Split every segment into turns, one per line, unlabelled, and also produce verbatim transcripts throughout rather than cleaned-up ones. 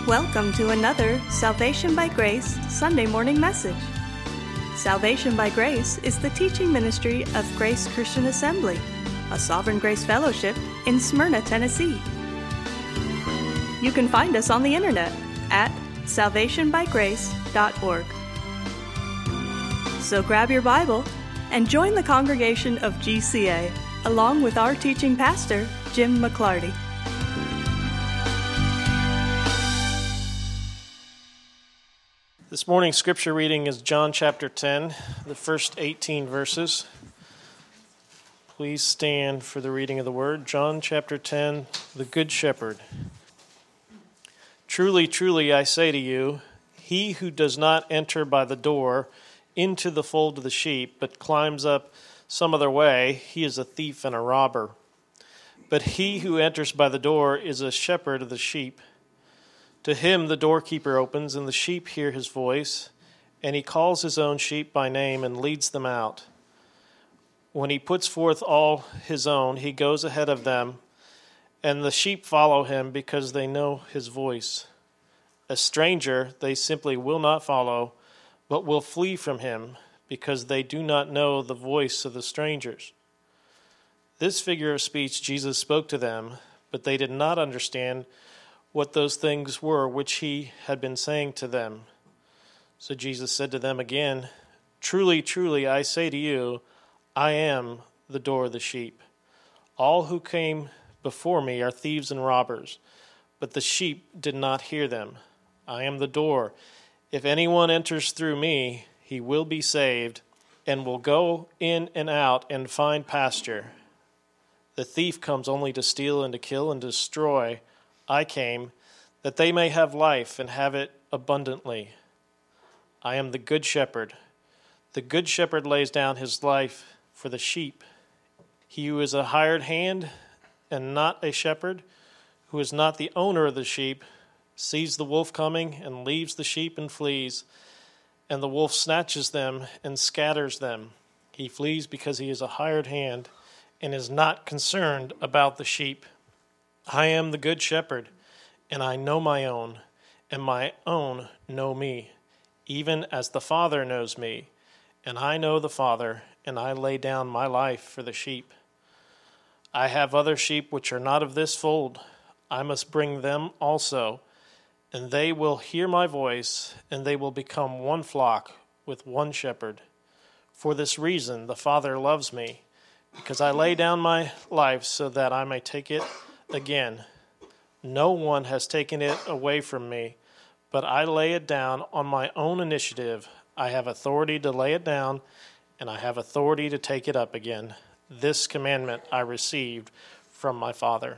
Welcome to another Salvation by Grace Sunday morning message. Salvation by Grace is the teaching ministry of Grace Christian Assembly, a Sovereign Grace Fellowship in Smyrna, Tennessee. You can find us on the internet at salvation by grace dot org. So grab your Bible and join the congregation of G C A along with our teaching pastor, Jim McClarty.
This morning's scripture reading is John chapter ten, the first eighteen verses. Please stand for the reading of the word. John chapter ten, the Good Shepherd. Truly, truly, I say to you, he who does not enter by the door into the fold of the sheep, but climbs up some other way, he is a thief and a robber. But he who enters by the door is a shepherd of the sheep. To him the doorkeeper opens, and the sheep hear his voice, and he calls his own sheep by name and leads them out. When he puts forth all his own, he goes ahead of them, and the sheep follow him because they know his voice. A stranger they simply will not follow, but will flee from him, because they do not know the voice of the strangers. This figure of speech Jesus spoke to them, but they did not understand what those things were which he had been saying to them. So Jesus said to them again, Truly, truly, I say to you, I am the door of the sheep. All who came before me are thieves and robbers, but the sheep did not hear them. I am the door. If anyone enters through me, he will be saved, and will go in and out and find pasture. The thief comes only to steal and to kill and destroy. I came that they may have life and have it abundantly. I am the good shepherd. The good shepherd lays down his life for the sheep. He who is a hired hand and not a shepherd, who is not the owner of the sheep, sees the wolf coming and leaves the sheep and flees, and the wolf snatches them and scatters them. He flees because he is a hired hand and is not concerned about the sheep. I am the good shepherd, and I know my own, and my own know me, even as the Father knows me, and I know the Father, and I lay down my life for the sheep. I have other sheep which are not of this fold. I must bring them also, and they will hear my voice, and they will become one flock with one shepherd. For this reason the Father loves me, because I lay down my life so that I may take it again. No one has taken it away from me, but I lay it down on my own initiative. I have authority to lay it down, and I have authority to take it up again. This commandment I received from my Father.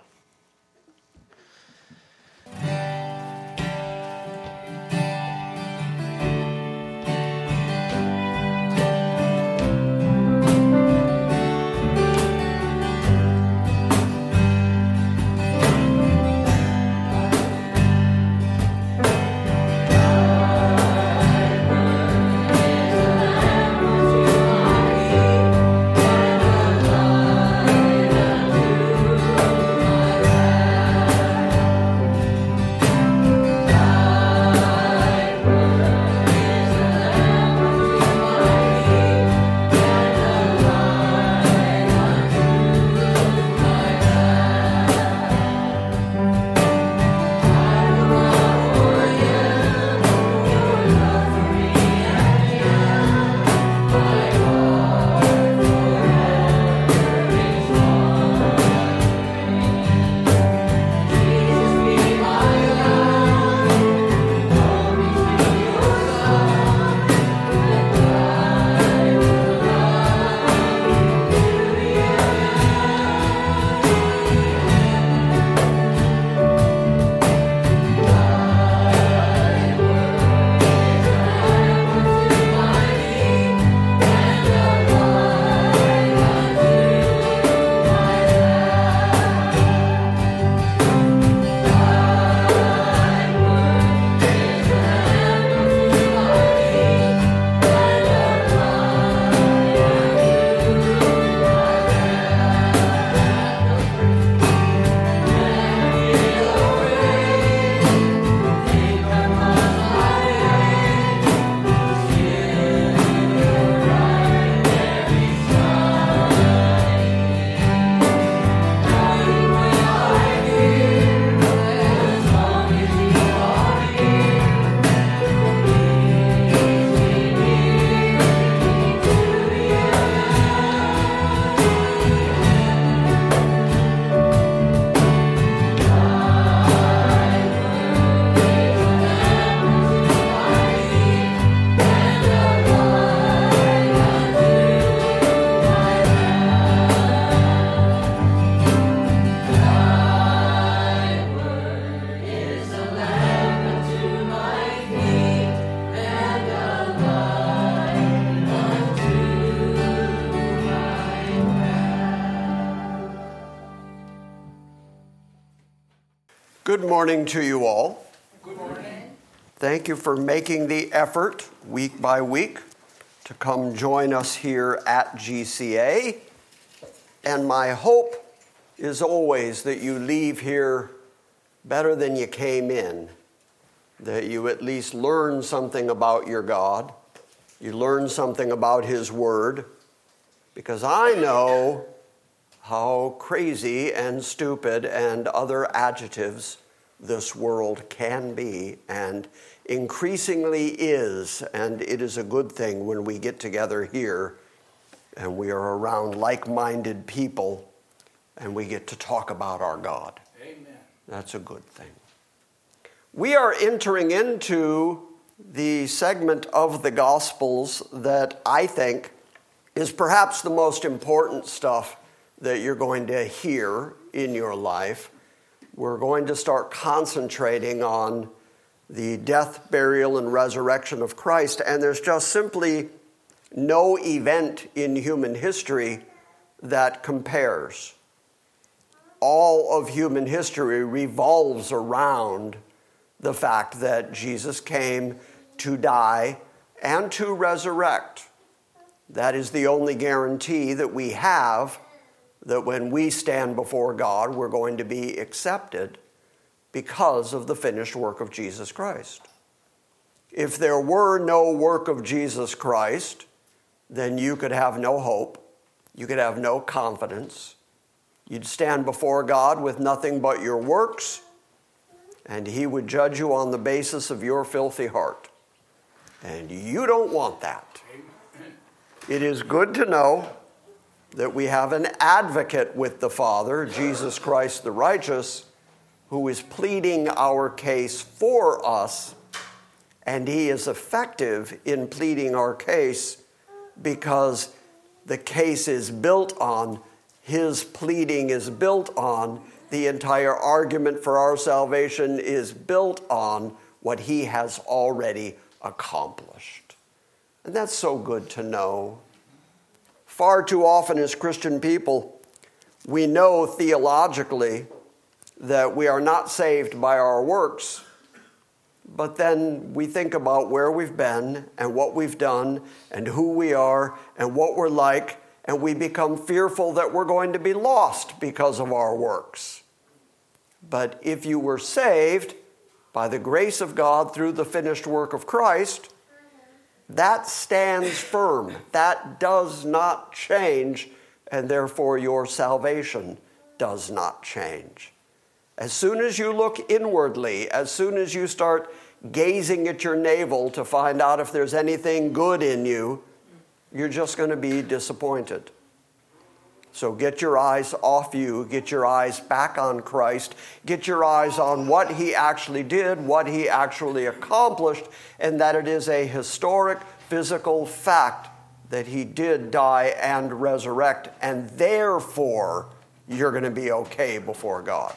Good morning to you all. Good morning. Thank you for making the effort week by week to come join us here at G C A. And my hope is always that you leave here better than you came in, that you at least learn something about your God, you learn something about His Word, because I know how crazy and stupid and other adjectives this world can be and increasingly is, and it is a good thing when we get together here and we are around like-minded people and we get to talk about our God. Amen. That's a good thing. We are entering into the segment of the Gospels that I think is perhaps the most important stuff that you're going to hear in your life. We're going to start concentrating on the death, burial, and resurrection of Christ, and there's just simply no event in human history that compares. All of human history revolves around the fact that Jesus came to die and to resurrect. That is the only guarantee that we have that when we stand before God, we're going to be accepted because of the finished work of Jesus Christ. If there were no work of Jesus Christ, then you could have no hope, you could have no confidence. You'd stand before God with nothing but your works, and He would judge you on the basis of your filthy heart. And you don't want that. It is good to know that we have an advocate with the Father, Jesus Christ the righteous, who is pleading our case for us, and He is effective in pleading our case because the case is built on, His pleading is built on, the entire argument for our salvation is built on what He has already accomplished. And that's so good to know. Far too often as Christian people, we know theologically that we are not saved by our works, but then we think about where we've been and what we've done and who we are and what we're like, and we become fearful that we're going to be lost because of our works. But if you were saved by the grace of God through the finished work of Christ, that stands firm. That does not change, and therefore your salvation does not change. As soon as you look inwardly, as soon as you start gazing at your navel to find out if there's anything good in you, you're just going to be disappointed. So get your eyes off you, get your eyes back on Christ, get your eyes on what He actually did, what He actually accomplished, and that it is a historic, physical fact that He did die and resurrect, and therefore you're going to be okay before God.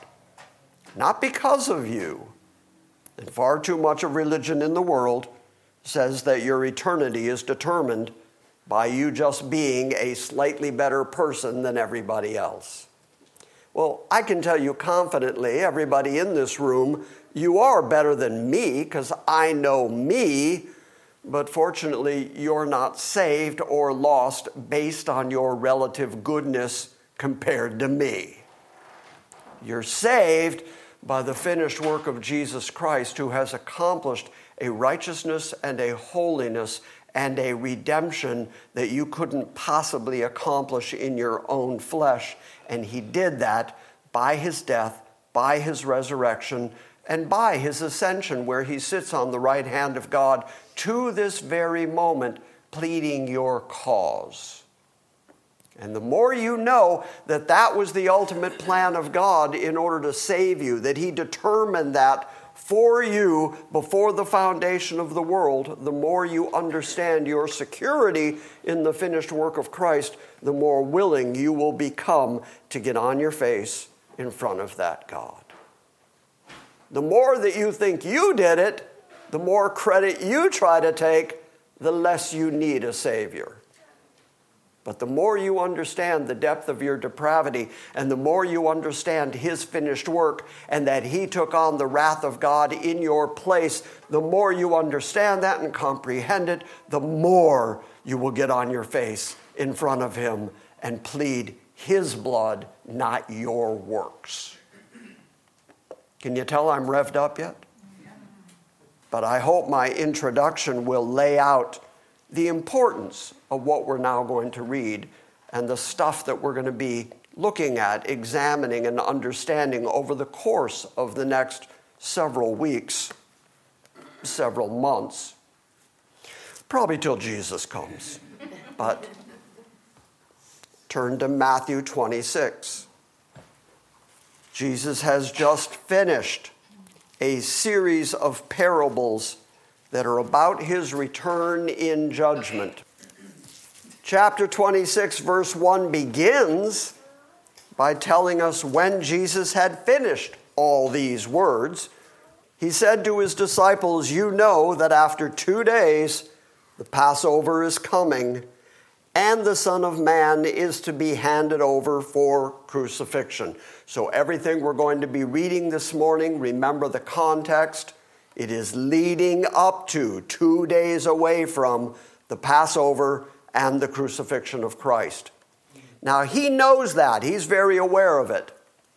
Not because of you. And far too much of religion in the world says that your eternity is determined by you just being a slightly better person than everybody else. Well, I can tell you confidently, everybody in this room, you are better than me because I know me, but fortunately you're not saved or lost based on your relative goodness compared to me. You're saved by the finished work of Jesus Christ, who has accomplished a righteousness and a holiness and a redemption that you couldn't possibly accomplish in your own flesh. And He did that by His death, by His resurrection, and by His ascension, where He sits on the right hand of God to this very moment, pleading your cause. And the more you know that that was the ultimate plan of God in order to save you, that He determined that for you before the foundation of the world, the more you understand your security in the finished work of Christ, the more willing you will become to get on your face in front of that God. The more that you think you did it, the more credit you try to take, the less you need a Savior. But the more you understand the depth of your depravity, and the more you understand his finished work, and that he took on the wrath of God in your place, the more you understand that and comprehend it, the more you will get on your face in front of him and plead his blood, not your works. Can you tell I'm revved up yet? But I hope my introduction will lay out the importance of what we're now going to read and the stuff that we're going to be looking at, examining, and understanding over the course of the next several weeks, several months, probably till Jesus comes. But turn to Matthew twenty-six. Jesus has just finished a series of parables that are about his return in judgment. Chapter twenty-six, verse one begins by telling us when Jesus had finished all these words, he said to his disciples, "You know that after two days the Passover is coming, and the Son of Man is to be handed over for crucifixion." So everything we're going to be reading this morning, remember the context. It is leading up to, two days away from, the Passover and the crucifixion of Christ. Now, he knows that. He's very aware of it.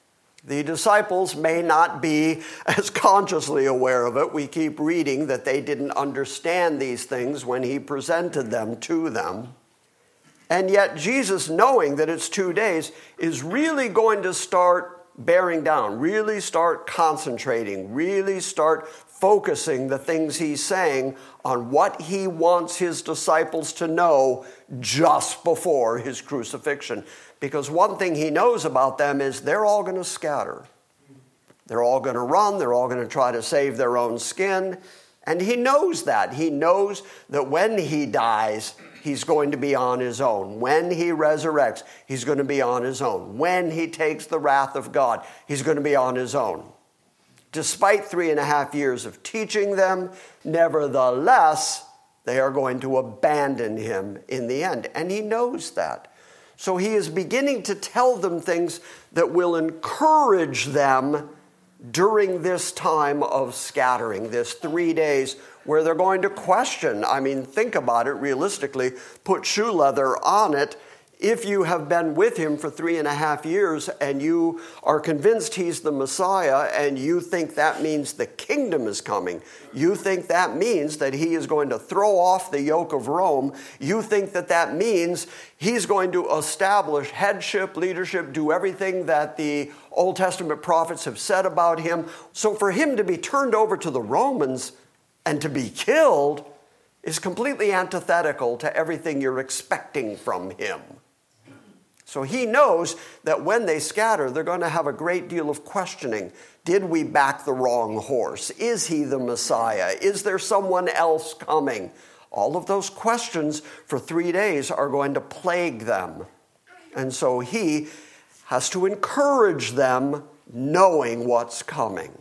The disciples may not be as consciously aware of it. We keep reading that they didn't understand these things when he presented them to them. And yet Jesus, knowing that it's two days, is really going to start bearing down, really start concentrating, really start focusing the things he's saying on what he wants his disciples to know just before his crucifixion. Because one thing he knows about them is they're all going to scatter. They're all going to run. They're all going to try to save their own skin. And he knows that. He knows that when he dies, he's going to be on his own. When he resurrects, he's going to be on his own. When he takes the wrath of God, he's going to be on his own. Despite three and a half years of teaching them, nevertheless, they are going to abandon him in the end. And he knows that. So he is beginning to tell them things that will encourage them during this time of scattering, this three days where they're going to question. I mean, think about it realistically. Put shoe leather on it. If you have been with him for three and a half years and you are convinced he's the Messiah and you think that means the kingdom is coming, you think that means that he is going to throw off the yoke of Rome, you think that that means he's going to establish headship, leadership, do everything that the Old Testament prophets have said about him. So for him to be turned over to the Romans and to be killed is completely antithetical to everything you're expecting from him. So he knows that when they scatter, they're going to have a great deal of questioning. Did we back the wrong horse? Is he the Messiah? Is there someone else coming? All of those questions for three days are going to plague them. And so he has to encourage them knowing what's coming.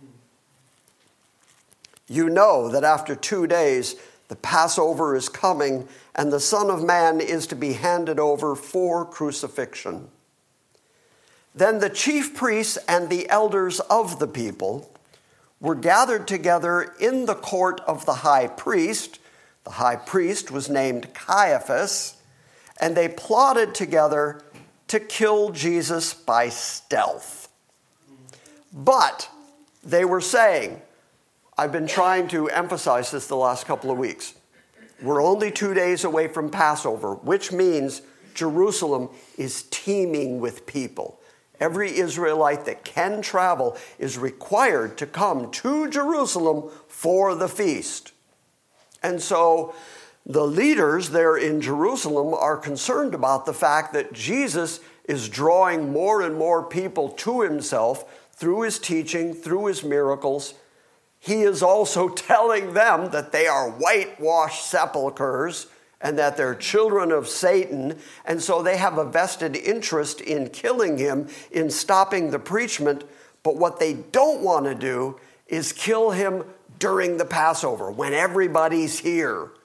You know that after two days, the Passover is coming, and the Son of Man is to be handed over for crucifixion. Then the chief priests and the elders of the people were gathered together in the court of the high priest. The high priest was named Caiaphas, and they plotted together to kill Jesus by stealth. But they were saying, I've been trying to emphasize this the last couple of weeks. We're only two days away from Passover, which means Jerusalem is teeming with people. Every Israelite that can travel is required to come to Jerusalem for the feast. And so the leaders there in Jerusalem are concerned about the fact that Jesus is drawing more and more people to himself through his teaching, through his miracles. He is also telling them that they are whitewashed sepulchres and that they're children of Satan. And so they have a vested interest in killing him, in stopping the preachment. But what they don't want to do is kill him during the Passover, when everybody's here.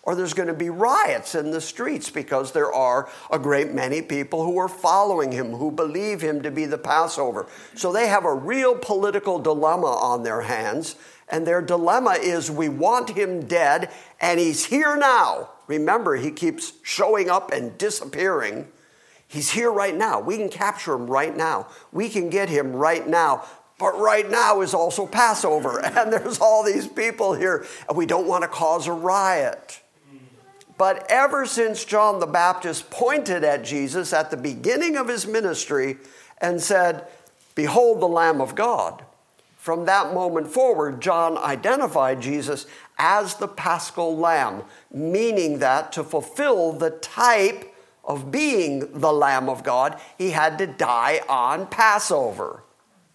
or there's going to be riots in the streets because there are a great many people who are following him, who believe him to be the Passover. So they have a real political dilemma on their hands, and their dilemma is, we want him dead, and he's here now. Remember, he keeps showing up and disappearing. He's here right now. We can capture him right now. We can get him right now. But right now is also Passover, and there's all these people here, and we don't want to cause a riot. But ever since John the Baptist pointed at Jesus at the beginning of his ministry and said, "Behold the Lamb of God," from that moment forward, John identified Jesus as the Paschal Lamb, meaning that to fulfill the type of being the Lamb of God, he had to die on Passover.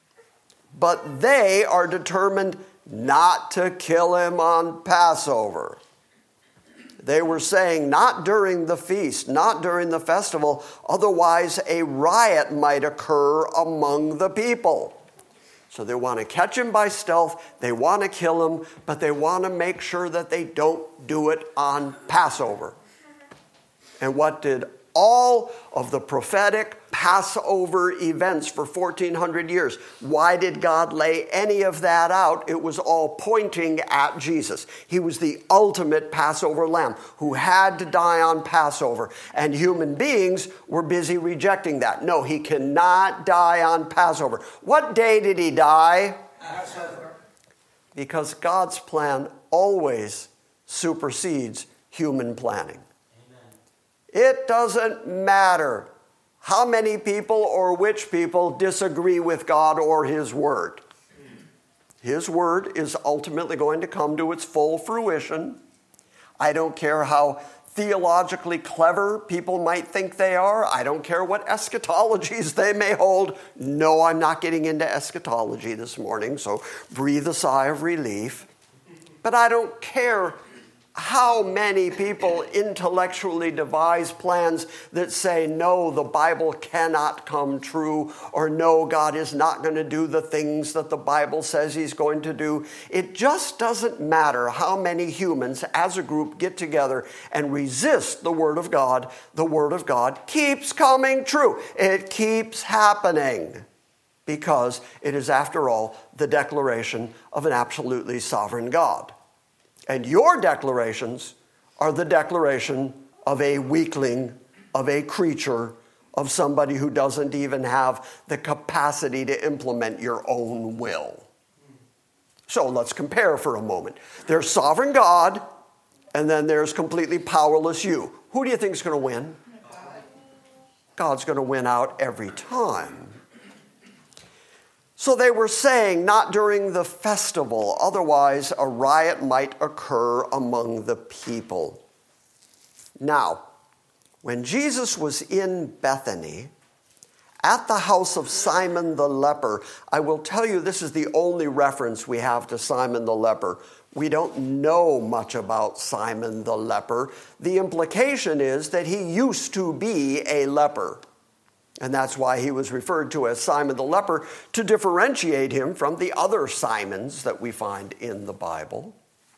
But they are determined not to kill him on Passover. They were saying, not during the feast, not during the festival, otherwise a riot might occur among the people. So they want to catch him by stealth, they want to kill him, but they want to make sure that they don't do it on Passover. And what did all of the prophetic Passover events for fourteen hundred years, why did God lay any of that out? It was all pointing at Jesus. He was the ultimate Passover lamb who had to die on Passover. And human beings were busy rejecting that. No, he cannot die on Passover. What day did he die? Passover. Because God's plan always supersedes human planning. It doesn't matter how many people or which people disagree with God or his word. His word is ultimately going to come to its full fruition. I don't care how theologically clever people might think they are. I don't care what eschatologies they may hold. No, I'm not getting into eschatology this morning, so breathe a sigh of relief. But I don't care how many people intellectually devise plans that say, no, the Bible cannot come true, or no, God is not going to do the things that the Bible says he's going to do. It just doesn't matter how many humans as a group get together and resist the Word of God. The Word of God keeps coming true. It keeps happening because it is, after all, the declaration of an absolutely sovereign God. And your declarations are the declaration of a weakling, of a creature, of somebody who doesn't even have the capacity to implement your own will. So let's compare for a moment. There's sovereign God, and then there's completely powerless you. Who do you think is going to win? God's going to win out every time. So they were saying, not during the festival, otherwise a riot might occur among the people. Now, when Jesus was in Bethany, at the house of Simon the leper, I will tell you this is the only reference we have to Simon the leper. We don't know much about Simon the leper. The implication is that he used to be a leper. And that's why he was referred to as Simon the leper, to differentiate him from the other Simons that we find in the Bible.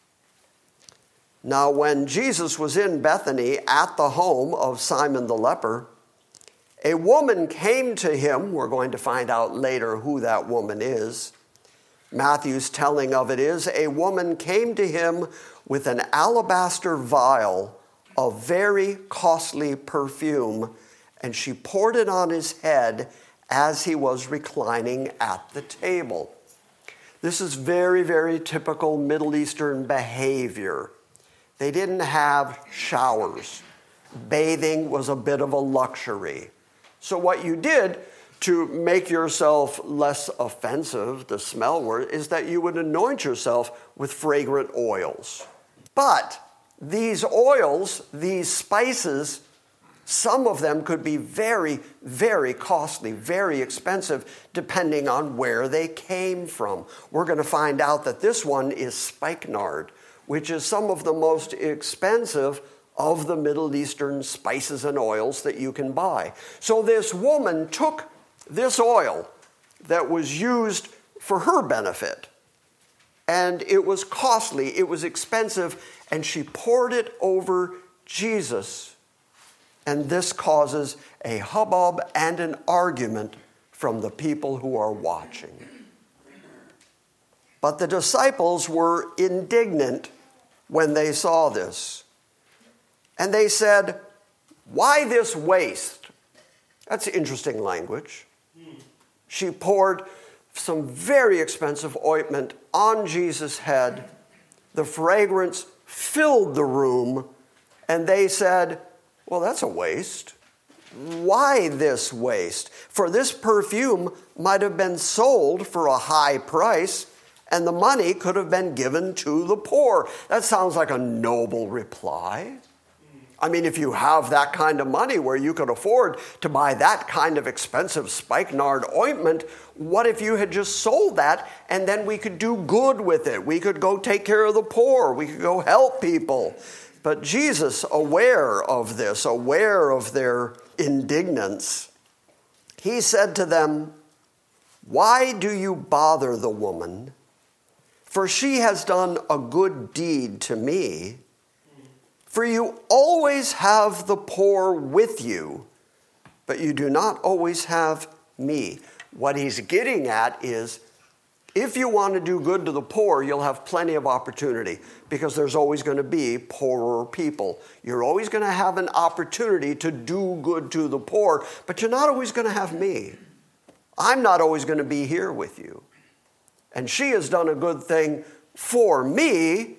Now, when Jesus was in Bethany at the home of Simon the leper, a woman came to him. We're going to find out later who that woman is. Matthew's telling of it is, a woman came to him with an alabaster vial of very costly perfume, and she poured it on his head as he was reclining at the table. This is very, very typical Middle Eastern behavior. They didn't have showers. Bathing was a bit of a luxury. So what you did to make yourself less offensive, the smell word, is that you would anoint yourself with fragrant oils. But these oils, these spices, some of them could be very, very costly, very expensive, depending on where they came from. We're going to find out that this one is spikenard, which is some of the most expensive of the Middle Eastern spices and oils that you can buy. So this woman took this oil that was used for her benefit, and it was costly, it was expensive, and she poured it over Jesus. And this causes a hubbub and an argument from the people who are watching. But the disciples were indignant when they saw this. And they said, "Why this waste?" That's interesting language. She poured some very expensive ointment on Jesus' head. The fragrance filled the room, and they said, "Well, that's a waste. Why this waste? For this perfume might have been sold for a high price, and the money could have been given to the poor." That sounds like a noble reply. I mean, if you have that kind of money where you could afford to buy that kind of expensive spikenard ointment, what if you had just sold that and then we could do good with it? We could go take care of the poor. We could go help people. But Jesus, aware of this, aware of their indignance, he said to them, "Why do you bother the woman? For she has done a good deed to me. For you always have the poor with you, but you do not always have me." What he's getting at is, if you want to do good to the poor, you'll have plenty of opportunity, because there's always going to be poorer people. You're always going to have an opportunity to do good to the poor, but you're not always going to have me. I'm not always going to be here with you. And she has done a good thing for me.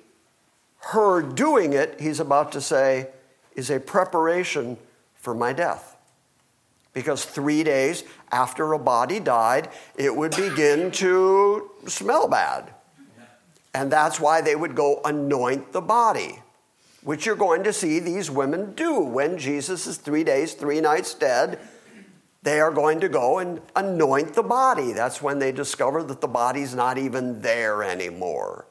Her doing it, he's about to say, is a preparation for my death. Because three days after a body died, it would begin to smell bad. And that's why they would go anoint the body, which you're going to see these women do. When Jesus is three days, three nights dead, they are going to go and anoint the body. That's when they discover that the body's not even there anymore.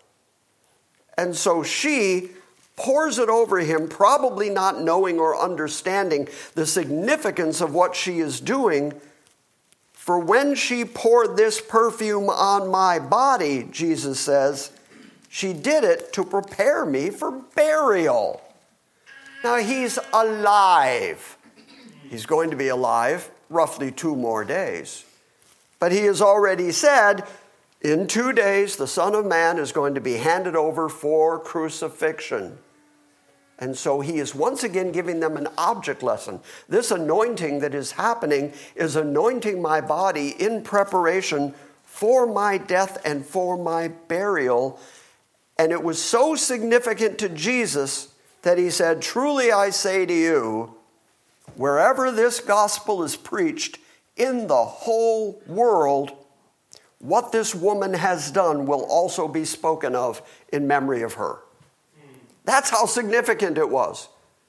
And so she pours it over him, probably not knowing or understanding the significance of what she is doing. "For when she poured this perfume on my body," Jesus says, "she did it to prepare me for burial." Now he's alive. He's going to be alive roughly two more days. But he has already said, in two days, the Son of Man is going to be handed over for crucifixion. And so he is once again giving them an object lesson. This anointing that is happening is anointing my body in preparation for my death and for my burial. And it was so significant to Jesus that he said, "Truly I say to you, wherever this gospel is preached in the whole world, what this woman has done will also be spoken of in memory of her." That's how significant it was.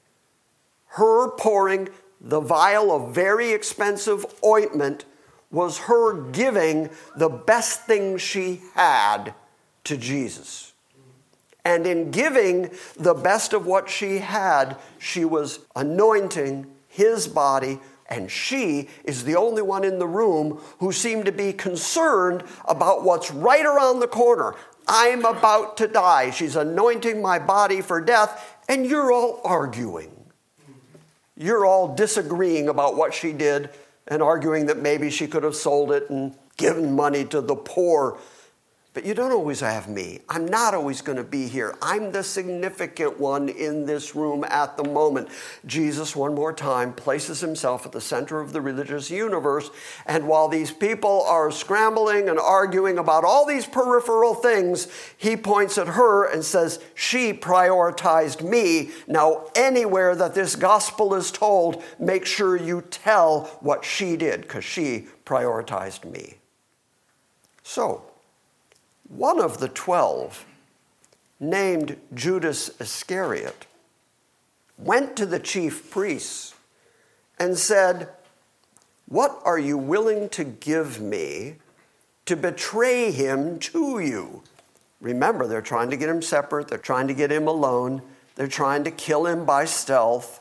Her pouring the vial of very expensive ointment was her giving the best thing she had to Jesus. And in giving the best of what she had, she was anointing his body. And she is the only one in the room who seemed to be concerned about what's right around the corner. I'm about to die. She's anointing my body for death, and you're all arguing. You're all disagreeing about what she did and arguing that maybe she could have sold it and given money to the poor. But you don't always have me. I'm not always going to be here. I'm the significant one in this room at the moment. Jesus, one more time, places himself at the center of the religious universe. And while these people are scrambling and arguing about all these peripheral things, he points at her and says, "She prioritized me. Now, anywhere that this gospel is told, make sure you tell what she did, because she prioritized me." So, one of the twelve, named Judas Iscariot, went to the chief priests and said, "What are you willing to give me to betray him to you?" Remember, they're trying to get him separate. They're trying to get him alone. They're trying to kill him by stealth.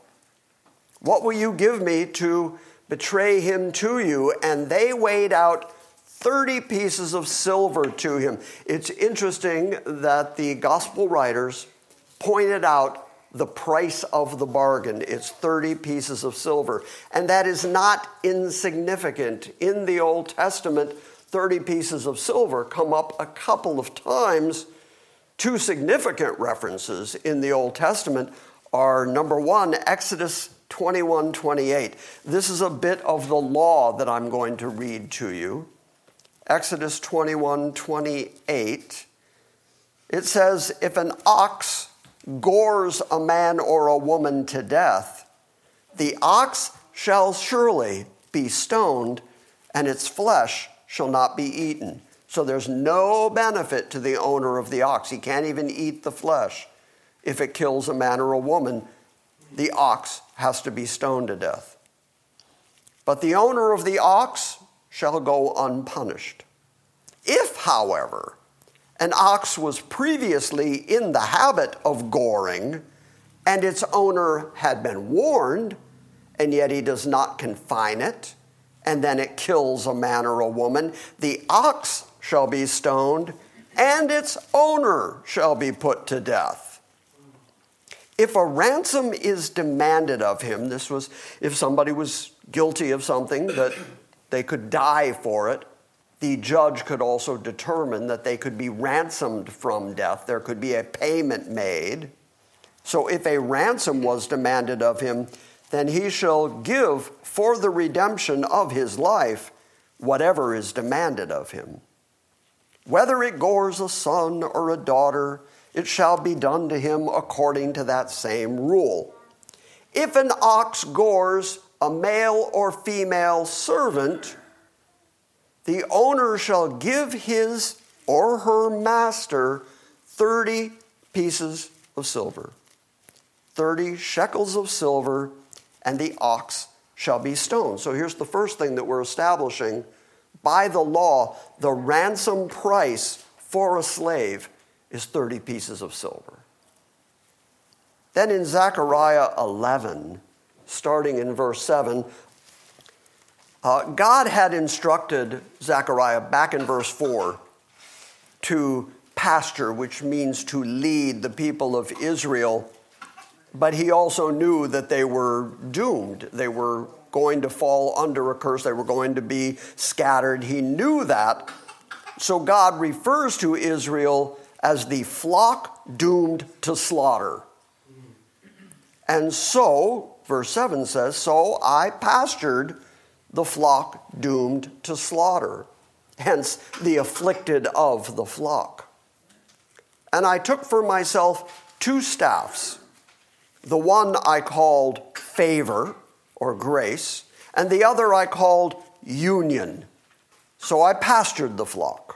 "What will you give me to betray him to you?" And they weighed out thirty pieces of silver to him. It's interesting that the gospel writers pointed out the price of the bargain. It's thirty pieces of silver. And that is not insignificant. In the Old Testament, thirty pieces of silver come up a couple of times. Two significant references in the Old Testament are, number one, Exodus twenty-one twenty-eight. This is a bit of the law that I'm going to read to you. Exodus twenty-one twenty-eight. It says, if an ox gores a man or a woman to death, the ox shall surely be stoned, and its flesh shall not be eaten. So there's no benefit to the owner of the ox. He can't even eat the flesh. If it kills a man or a woman, the ox has to be stoned to death. But the owner of the ox shall go unpunished. If, however, an ox was previously in the habit of goring, and its owner had been warned, and yet he does not confine it, and then it kills a man or a woman, the ox shall be stoned, and its owner shall be put to death. If a ransom is demanded of him, this was if somebody was guilty of something that they could die for it, the judge could also determine that they could be ransomed from death. There could be a payment made. So if a ransom was demanded of him, then he shall give for the redemption of his life whatever is demanded of him. Whether it gores a son or a daughter, it shall be done to him according to that same rule. If an ox gores a male or female servant, the owner shall give his or her master thirty pieces of silver, thirty shekels of silver, and the ox shall be stoned. So here's the first thing that we're establishing. By the law, the ransom price for a slave is thirty pieces of silver. Then in Zechariah eleven, starting in verse seven, uh, God had instructed Zechariah back in verse four to pasture, which means to lead the people of Israel, but he also knew that they were doomed. They were going to fall under a curse. They were going to be scattered. He knew that. So God refers to Israel as the flock doomed to slaughter. And so, verse seven says, so I pastured the flock doomed to slaughter, hence the afflicted of the flock. And I took for myself two staffs. The one I called favor, or grace, and the other I called union. So I pastured the flock.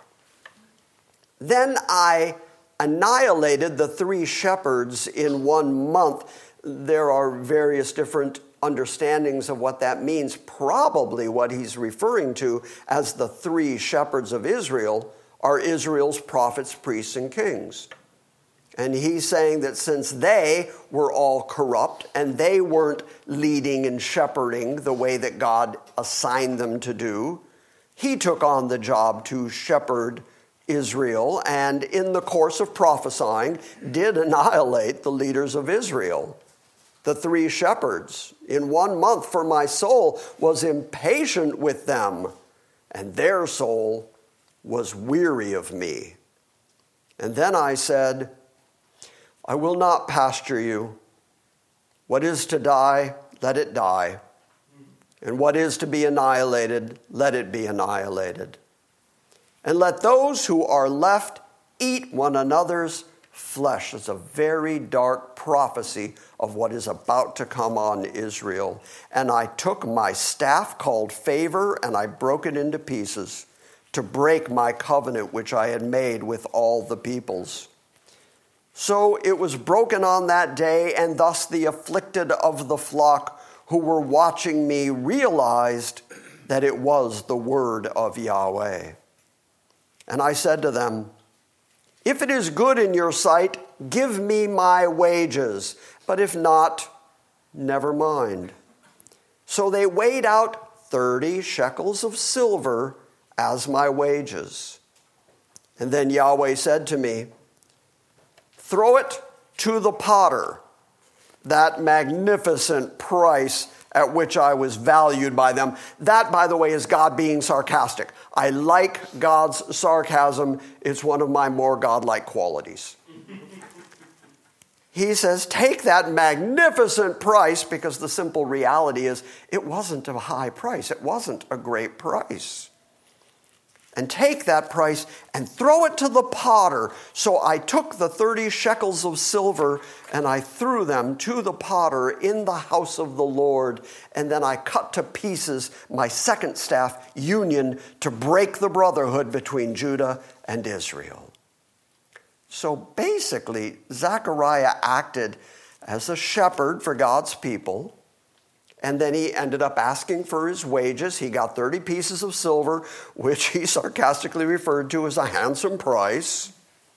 Then I annihilated the three shepherds in one month. There are various different understandings of what that means. Probably what he's referring to as the three shepherds of Israel are Israel's prophets, priests, and kings. And he's saying that since they were all corrupt and they weren't leading and shepherding the way that God assigned them to do, he took on the job to shepherd Israel, and in the course of prophesying, did annihilate the leaders of Israel. The three shepherds, in one month, for my soul was impatient with them, and their soul was weary of me. And then I said, I will not pasture you. What is to die, let it die. And what is to be annihilated, let it be annihilated. And let those who are left eat one another's flesh. It's a very dark prophecy of what is about to come on Israel. And I took my staff called favor, and I broke it into pieces to break my covenant which I had made with all the peoples. So it was broken on that day, and thus the afflicted of the flock who were watching me realized that it was the word of Yahweh. And I said to them, if it is good in your sight, give me my wages, but if not, never mind. So they weighed out thirty shekels of silver as my wages. And then Yahweh said to me, throw it to the potter, that magnificent price at which I was valued by them. That, by the way, is God being sarcastic. I like God's sarcasm. It's one of my more godlike qualities. He says, take that magnificent price, because the simple reality is it wasn't a high price. It wasn't a great price. And take that price and throw it to the potter. So I took the thirty shekels of silver and I threw them to the potter in the house of the Lord. And then I cut to pieces my second staff, union, to break the brotherhood between Judah and Israel. So basically, Zechariah acted as a shepherd for God's people. And then he ended up asking for his wages. He got thirty pieces of silver, which he sarcastically referred to as a handsome price.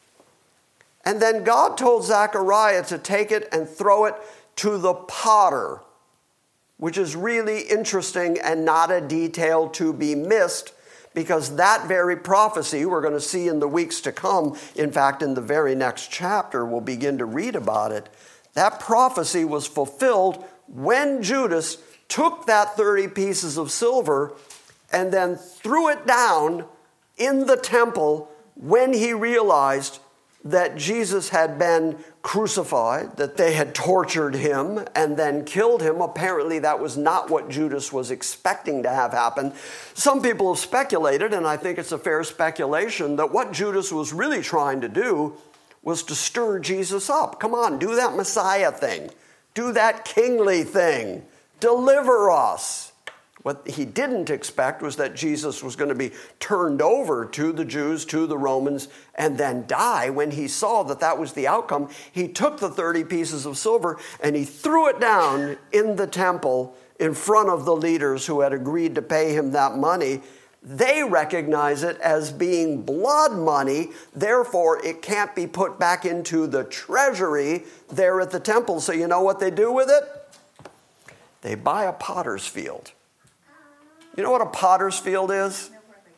And then God told Zechariah to take it and throw it to the potter, which is really interesting and not a detail to be missed, because that very prophecy we're going to see in the weeks to come, in fact, in the very next chapter, we'll begin to read about it. That prophecy was fulfilled when Judas took that thirty pieces of silver and then threw it down in the temple when he realized that Jesus had been crucified, that they had tortured him and then killed him. Apparently that was not what Judas was expecting to have happen. Some people have speculated, and I think it's a fair speculation, that what Judas was really trying to do was to stir Jesus up. Come on, do that Messiah thing. Do that kingly thing. Deliver us. What he didn't expect was that Jesus was going to be turned over to the Jews, to the Romans, and then die. When he saw that that was the outcome, he took the thirty pieces of silver and he threw it down in the temple in front of the leaders who had agreed to pay him that money. They recognize it as being blood money, therefore it can't be put back into the treasury there at the temple. So you know what they do with it? They buy a potter's field. You know what a potter's field is?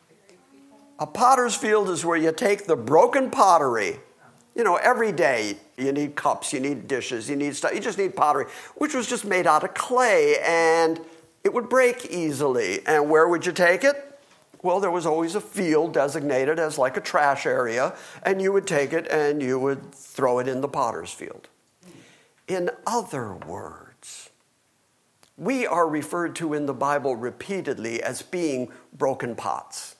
A potter's field is where you take the broken pottery. You know, every day you need cups, you need dishes, you need stuff. You just need pottery, which was just made out of clay, and it would break easily. And where would you take it? Well, there was always a field designated as like a trash area, and you would take it and you would throw it in the potter's field. In other words, we are referred to in the Bible repeatedly as being broken pots,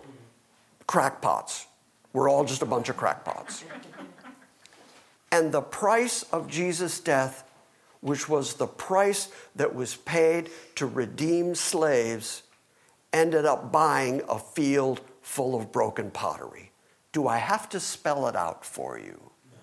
crackpots. We're all just a bunch of crackpots. And the price of Jesus' death, which was the price that was paid to redeem slaves, ended up buying a field full of broken pottery. Do I have to spell it out for you?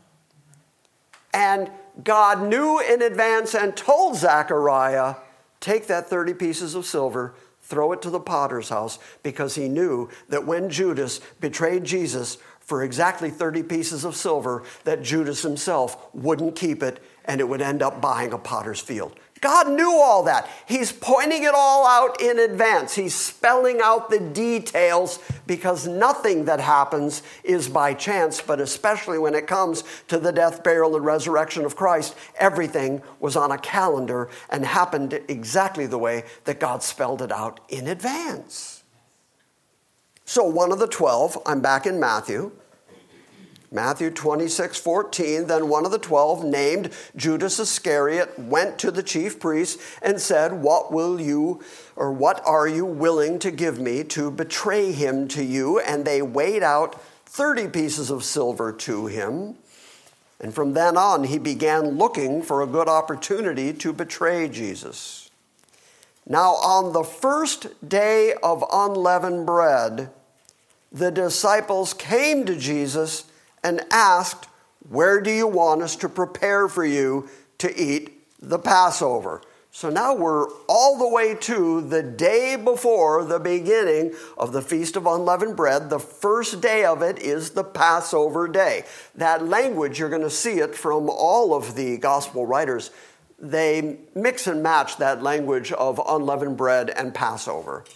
And God knew in advance and told Zechariah, take that thirty pieces of silver, throw it to the potter's house, because he knew that when Judas betrayed Jesus for exactly thirty pieces of silver, that Judas himself wouldn't keep it and it would end up buying a potter's field. God knew all that. He's pointing it all out in advance. He's spelling out the details, because nothing that happens is by chance, but especially when it comes to the death, burial, and resurrection of Christ, everything was on a calendar and happened exactly the way that God spelled it out in advance. So one of the twelve, I'm back in Matthew, Matthew twenty-six fourteen, then one of the twelve, named Judas Iscariot, went to the chief priests and said, what will you, or what are you willing to give me to betray him to you? And they weighed out thirty pieces of silver to him. And from then on, he began looking for a good opportunity to betray Jesus. Now, on the first day of unleavened bread, the disciples came to Jesus and asked, where do you want us to prepare for you to eat the Passover? So now we're all the way to the day before the beginning of the Feast of Unleavened Bread. The first day of it is the Passover day. That language, you're going to see it from all of the gospel writers. They mix and match that language of unleavened bread and Passover.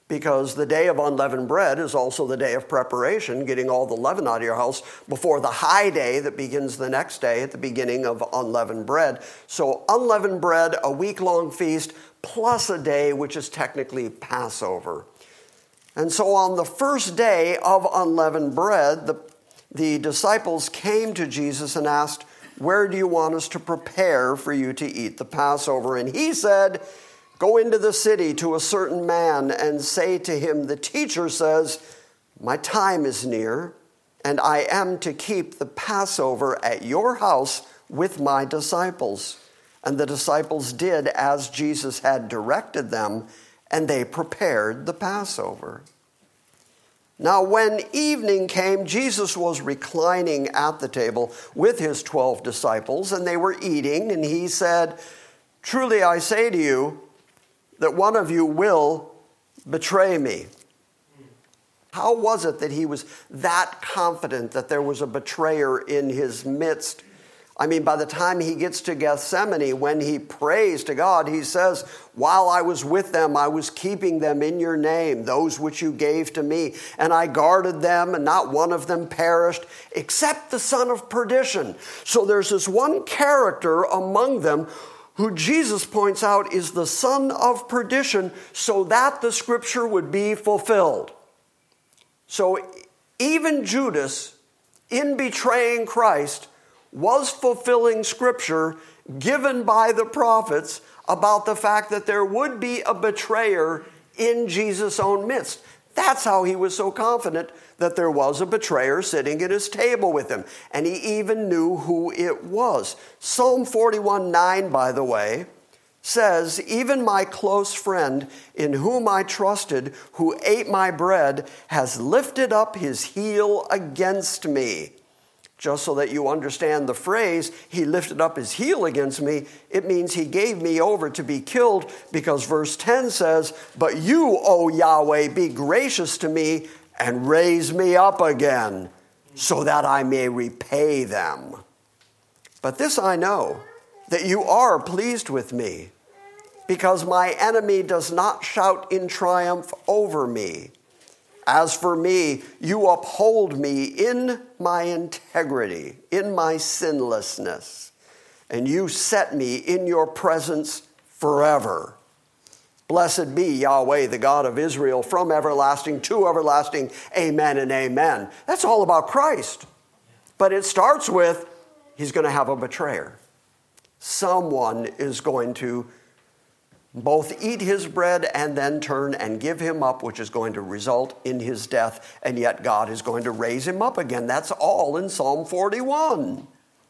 because the day of unleavened bread is also the day of preparation, getting all the leaven out of your house before the high day that begins the next day at the beginning of unleavened bread. So unleavened bread, a week-long feast, plus a day which is technically Passover. And so on the first day of unleavened bread, the, the disciples came to Jesus and asked, "Where do you want us to prepare for you to eat the Passover?" And he said, "Go into the city to a certain man and say to him, the teacher says, my time is near, and I am to keep the Passover at your house with my disciples." And the disciples did as Jesus had directed them, and they prepared the Passover. Now, when evening came, Jesus was reclining at the table with his twelve disciples, and they were eating, and he said, "Truly I say to you, that one of you will betray me." How was it that he was that confident that there was a betrayer in his midst? I mean, by the time he gets to Gethsemane, when he prays to God, he says, "While I was with them, I was keeping them in your name, those which you gave to me. And I guarded them, and not one of them perished, except the son of perdition." So there's this one character among them who Jesus points out is the son of perdition, so that the scripture would be fulfilled. So even Judas, in betraying Christ, was fulfilling scripture given by the prophets about the fact that there would be a betrayer in Jesus' own midst. That's how he was so confident that there was a betrayer sitting at his table with him. And he even knew who it was. Psalm forty-one nine, by the way, says, "Even my close friend in whom I trusted, who ate my bread, has lifted up his heel against me." Just so that you understand the phrase, "he lifted up his heel against me," it means he gave me over to be killed, because verse ten says, "But you, O Yahweh, be gracious to me and raise me up again, so that I may repay them. But this I know, that you are pleased with me, because my enemy does not shout in triumph over me. As for me, you uphold me in my integrity, in my sinlessness, and you set me in your presence forever. Blessed be Yahweh, the God of Israel, from everlasting to everlasting. Amen and amen." That's all about Christ. But it starts with, he's going to have a betrayer. Someone is going to both eat his bread and then turn and give him up, which is going to result in his death, and yet God is going to raise him up again. That's all in Psalm forty-one.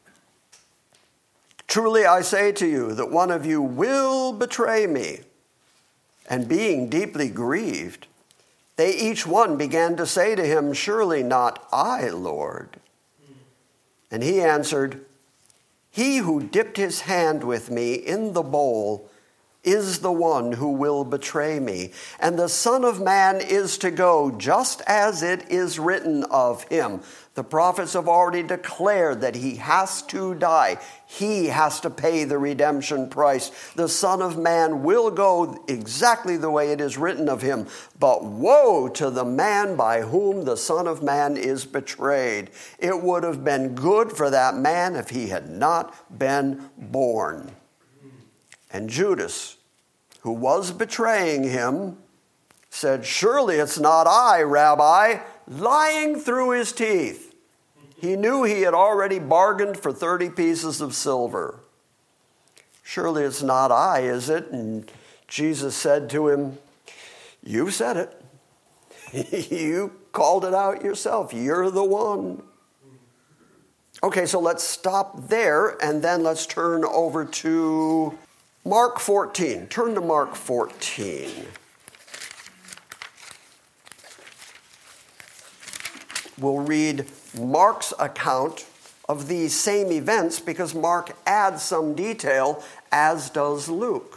"Truly I say to you that one of you will betray me." And being deeply grieved, they each one began to say to him, "Surely not I, Lord." And he answered, "He who dipped his hand with me in the bowl is the one who will betray me. And the Son of Man is to go just as it is written of him." The prophets have already declared that he has to die. He has to pay the redemption price. The Son of Man will go exactly the way it is written of him. But woe to the man by whom the Son of Man is betrayed. It would have been good for that man if he had not been born. And Judas, who was betraying him, said, "Surely it's not I, Rabbi," lying through his teeth. He knew he had already bargained for thirty pieces of silver. "Surely it's not I, is it?" And Jesus said to him, "You said it. You called it out yourself. You're the one." Okay, so let's stop there, and then let's turn over to Mark fourteen. Turn to Mark fourteen. We'll read Mark's account of these same events because Mark adds some detail, as does Luke.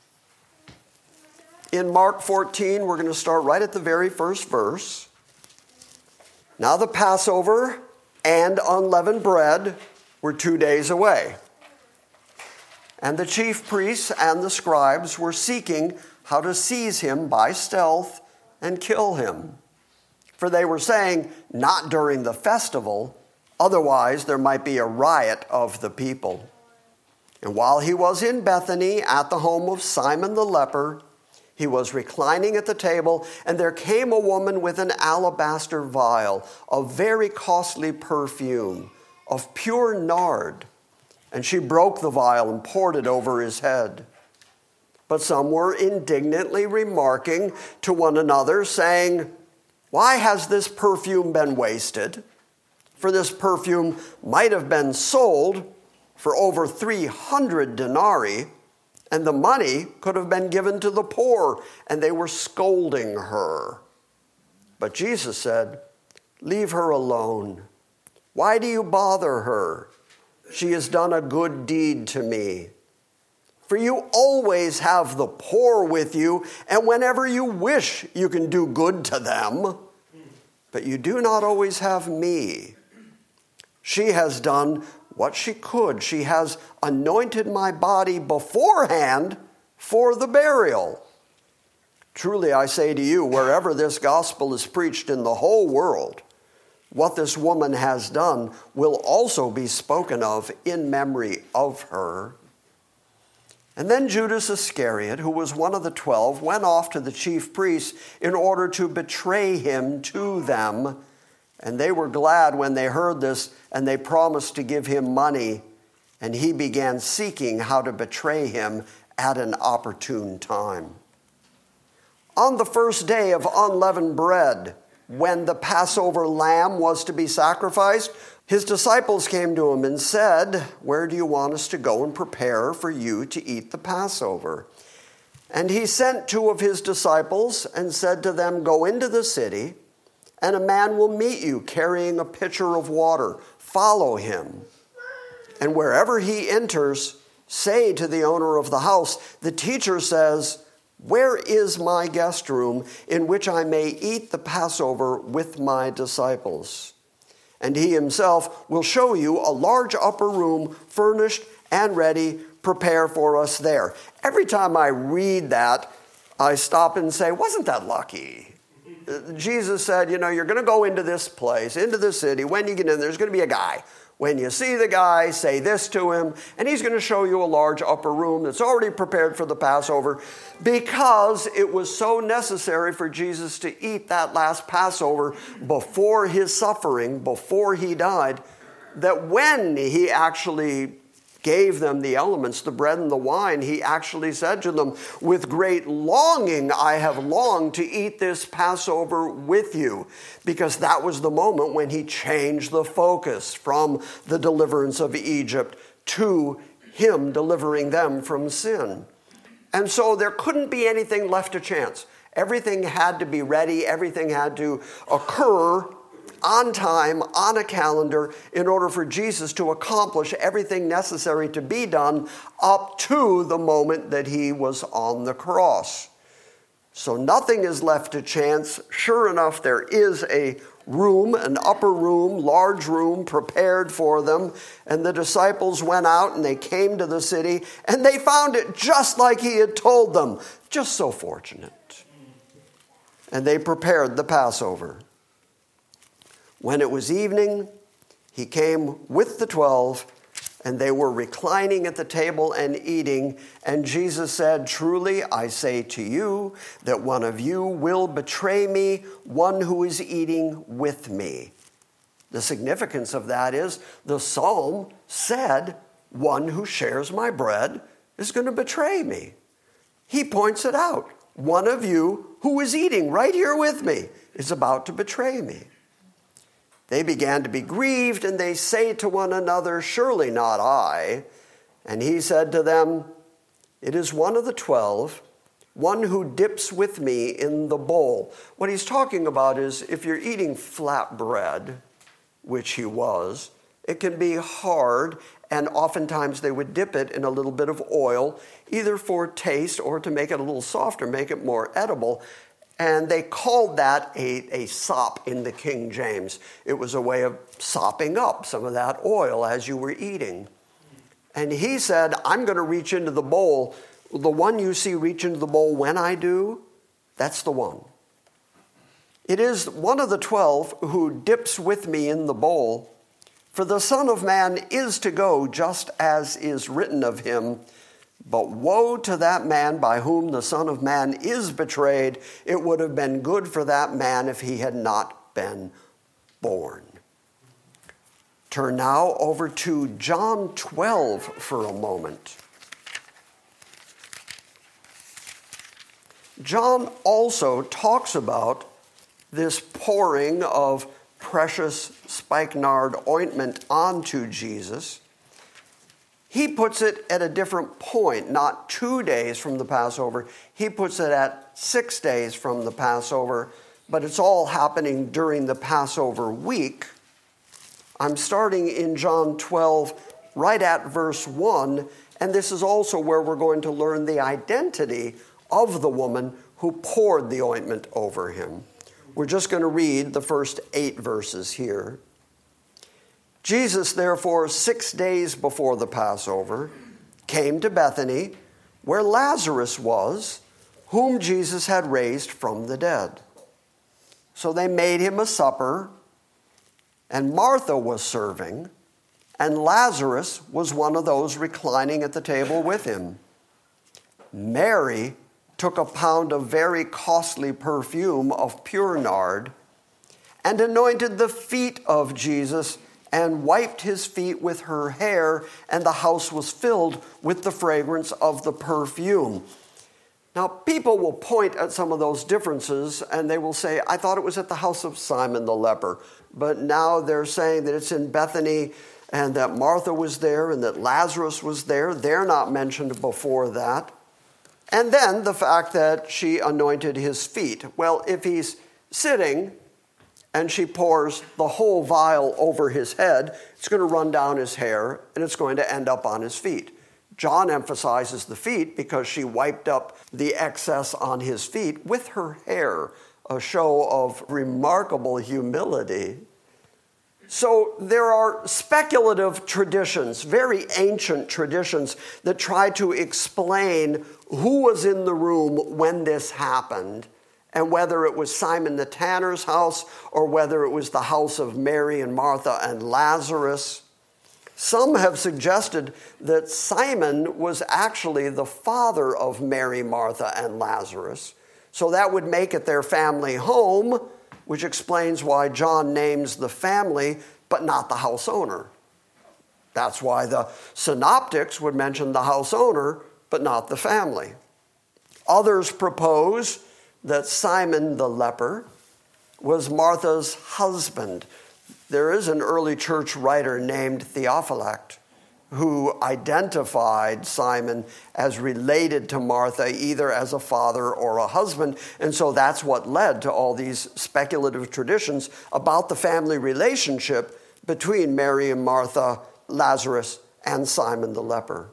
In Mark fourteen, we're going to start right at the very first verse. "Now the Passover and unleavened bread were two days away. And the chief priests and the scribes were seeking how to seize him by stealth and kill him. For they were saying, not during the festival, otherwise there might be a riot of the people. And while he was in Bethany at the home of Simon the leper, he was reclining at the table, and there came a woman with an alabaster vial of very costly perfume, of pure nard. And she broke the vial and poured it over his head. But some were indignantly remarking to one another, saying, why has this perfume been wasted? For this perfume might have been sold for over three hundred denarii, and the money could have been given to the poor. And they were scolding her. But Jesus said, leave her alone. Why do you bother her? She has done a good deed to me. For you always have the poor with you, and whenever you wish, you can do good to them. But you do not always have me. She has done what she could. She has anointed my body beforehand for the burial. Truly, I say to you, wherever this gospel is preached in the whole world, what this woman has done will also be spoken of in memory of her. And then Judas Iscariot, who was one of the twelve, went off to the chief priests in order to betray him to them. And they were glad when they heard this, and they promised to give him money. And he began seeking how to betray him at an opportune time. On the first day of unleavened bread, when the Passover lamb was to be sacrificed, his disciples came to him and said, where do you want us to go and prepare for you to eat the Passover? And he sent two of his disciples and said to them, go into the city, and a man will meet you carrying a pitcher of water. Follow him. And wherever he enters, say to the owner of the house, the teacher says, where is my guest room in which I may eat the Passover with my disciples? And he himself will show you a large upper room furnished and ready. Prepare for us there. Every time I read that, I stop and say, wasn't that lucky? Jesus said, you know, you're going to go into this place, into the city. When you get in, there's going to be a guy. When you see the guy, say this to him, and he's going to show you a large upper room that's already prepared for the Passover, because it was so necessary for Jesus to eat that last Passover before his suffering, before he died, that when he actually gave them the elements, the bread and the wine, he actually said to them, with great longing I have longed to eat this Passover with you, because that was the moment when he changed the focus from the deliverance of Egypt to him delivering them from sin. And so there couldn't be anything left to chance. Everything had to be ready. Everything had to occur on time, on a calendar, in order for Jesus to accomplish everything necessary to be done up to the moment that he was on the cross. So nothing is left to chance. Sure enough, there is a room, an upper room, large room prepared for them. And the disciples went out and they came to the city and they found it just like he had told them. Just so fortunate. And they prepared the Passover. When it was evening, he came with the twelve, and they were reclining at the table and eating. And Jesus said, truly, I say to you that one of you will betray me, one who is eating with me. The significance of that is the psalm said, one who shares my bread is going to betray me. He points it out. One of you who is eating right here with me is about to betray me. They began to be grieved, and they say to one another, surely not I. And he said to them, it is one of the twelve, one who dips with me in the bowl. What he's talking about is if you're eating flat bread, which he was, it can be hard, and oftentimes they would dip it in a little bit of oil, either for taste or to make it a little softer, make it more edible. And they called that a, a sop in the King James. It was a way of sopping up some of that oil as you were eating. And he said, I'm going to reach into the bowl. The one you see reach into the bowl when I do, that's the one. It is one of the twelve who dips with me in the bowl. For the Son of Man is to go just as is written of him. But woe to that man by whom the Son of Man is betrayed. It would have been good for that man if he had not been born. Turn now over to John twelve for a moment. John also talks about this pouring of precious spikenard ointment onto Jesus. He puts it at a different point, not two days from the Passover. He puts it at six days from the Passover, but it's all happening during the Passover week. I'm starting in John twelve, right at verse one, and this is also where we're going to learn the identity of the woman who poured the ointment over him. We're just going to read the first eight verses here. Jesus, therefore, six days before the Passover, came to Bethany, where Lazarus was, whom Jesus had raised from the dead. So they made him a supper, and Martha was serving, and Lazarus was one of those reclining at the table with him. Mary took a pound of very costly perfume of pure nard and anointed the feet of Jesus and wiped his feet with her hair, and the house was filled with the fragrance of the perfume. Now, people will point at some of those differences and they will say, I thought it was at the house of Simon the leper. But now they're saying that it's in Bethany and that Martha was there and that Lazarus was there. They're not mentioned before that. And then the fact that she anointed his feet. Well, if he's sitting and she pours the whole vial over his head, it's going to run down his hair and it's going to end up on his feet. John emphasizes the feet because she wiped up the excess on his feet with her hair, a show of remarkable humility. So there are speculative traditions, very ancient traditions, that try to explain who was in the room when this happened, and whether it was Simon the tanner's house or whether it was the house of Mary and Martha and Lazarus. Some have suggested that Simon was actually the father of Mary, Martha, and Lazarus. So that would make it their family home, which explains why John names the family, but not the house owner. That's why the synoptics would mention the house owner, but not the family. Others propose that Simon the leper was Martha's husband. There is an early church writer named Theophylact who identified Simon as related to Martha, either as a father or a husband. And so that's what led to all these speculative traditions about the family relationship between Mary and Martha, Lazarus, and Simon the leper.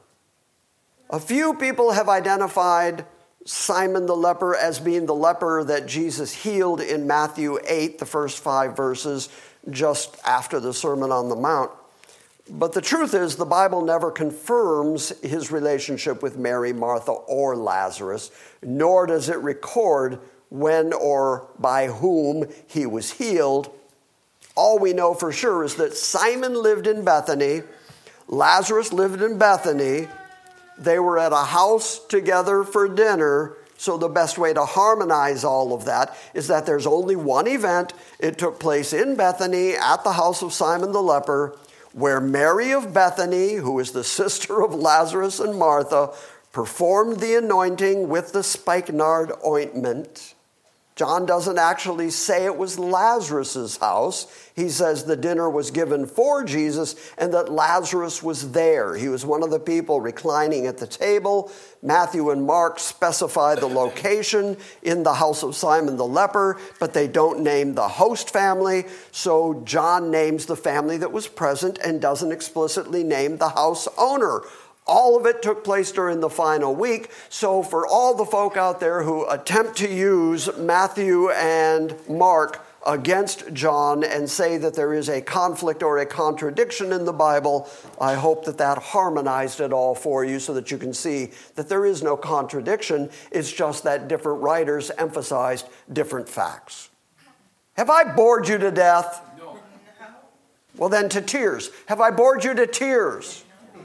A few people have identified Simon the leper as being the leper that Jesus healed in Matthew eight, the first five verses, just after the Sermon on the Mount. But the truth is, the Bible never confirms his relationship with Mary, Martha, or Lazarus, nor does it record when or by whom he was healed. All we know for sure is that Simon lived in Bethany, Lazarus lived in Bethany, they were at a house together for dinner. So the best way to harmonize all of that is that there's only one event. It took place in Bethany at the house of Simon the leper, where Mary of Bethany, who is the sister of Lazarus and Martha, performed the anointing with the spikenard ointment. John doesn't actually say it was Lazarus's house. He says the dinner was given for Jesus and that Lazarus was there. He was one of the people reclining at the table. Matthew and Mark specify the location in the house of Simon the leper, but they don't name the host family. So John names the family that was present and doesn't explicitly name the house owner. All of it took place during the final week. So for all the folk out there who attempt to use Matthew and Mark against John and say that there is a conflict or a contradiction in the Bible, I hope that that harmonized it all for you so that you can see that there is no contradiction. It's just that different writers emphasized different facts. Have I bored you to death? No. Well, then to tears. Have I bored you to tears?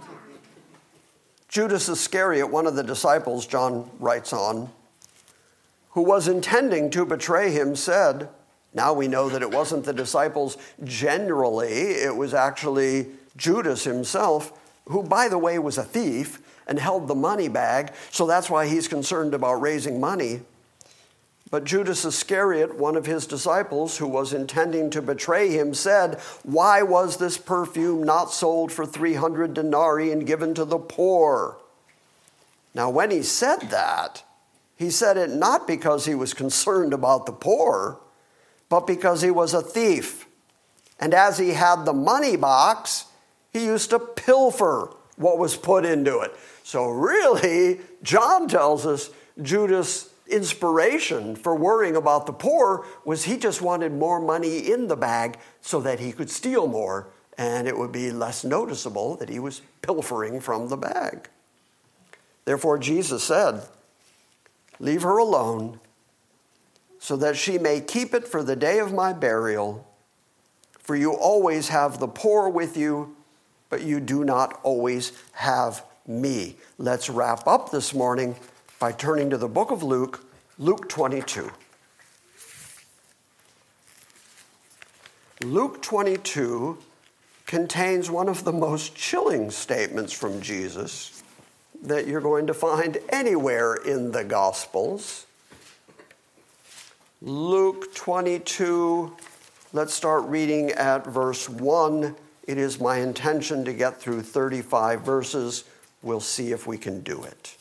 Judas Iscariot, one of the disciples, John writes on, who was intending to betray him, said, now we know that it wasn't the disciples generally, it was actually Judas himself, who, by the way, was a thief and held the money bag, so that's why he's concerned about raising money. But Judas Iscariot, one of his disciples, who was intending to betray him, said, why was this perfume not sold for three hundred denarii and given to the poor? Now, when he said that, he said it not because he was concerned about the poor, but because he was a thief. And as he had the money box, he used to pilfer what was put into it. So really, John tells us Judas' inspiration for worrying about the poor was he just wanted more money in the bag so that he could steal more, and it would be less noticeable that he was pilfering from the bag. Therefore, Jesus said, leave her alone so that she may keep it for the day of my burial. For you always have the poor with you, but you do not always have me. Let's wrap up this morning by turning to the book of Luke, Luke twenty-two. Luke twenty-two contains one of the most chilling statements from Jesus that you're going to find anywhere in the Gospels. Luke twenty-two, let's start reading at verse one. It is my intention to get through thirty-five verses. We'll see if we can do it.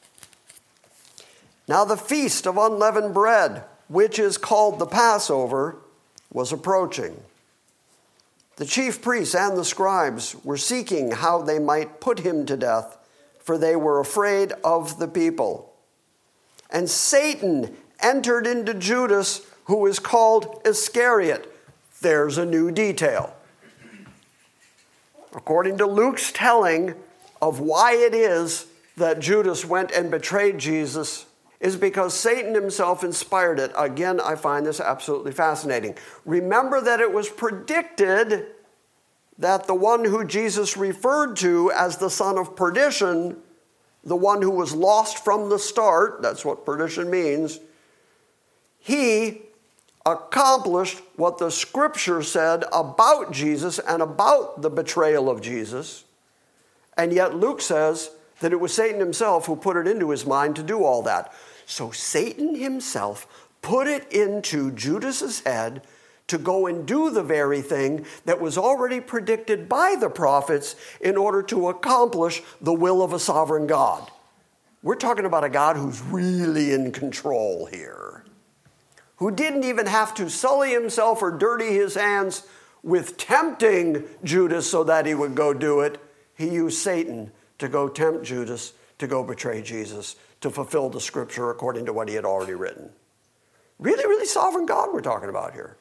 Now the feast of unleavened bread, which is called the Passover, was approaching. The chief priests and the scribes were seeking how they might put him to death, for they were afraid of the people. And Satan entered into Judas, who is called Iscariot. There's a new detail. According to Luke's telling of why it is that Judas went and betrayed Jesus, is because Satan himself inspired it. Again, I find this absolutely fascinating. Remember that it was predicted that the one who Jesus referred to as the son of perdition, the one who was lost from the start, that's what perdition means, he accomplished what the scripture said about Jesus and about the betrayal of Jesus. And yet Luke says that it was Satan himself who put it into his mind to do all that. So Satan himself put it into Judas's head to go and do the very thing that was already predicted by the prophets in order to accomplish the will of a sovereign God. We're talking about a God who's really in control here, who didn't even have to sully himself or dirty his hands with tempting Judas so that he would go do it. He used Satan to go tempt Judas to go betray Jesus, to fulfill the scripture according to what he had already written. Really, really sovereign God we're talking about here.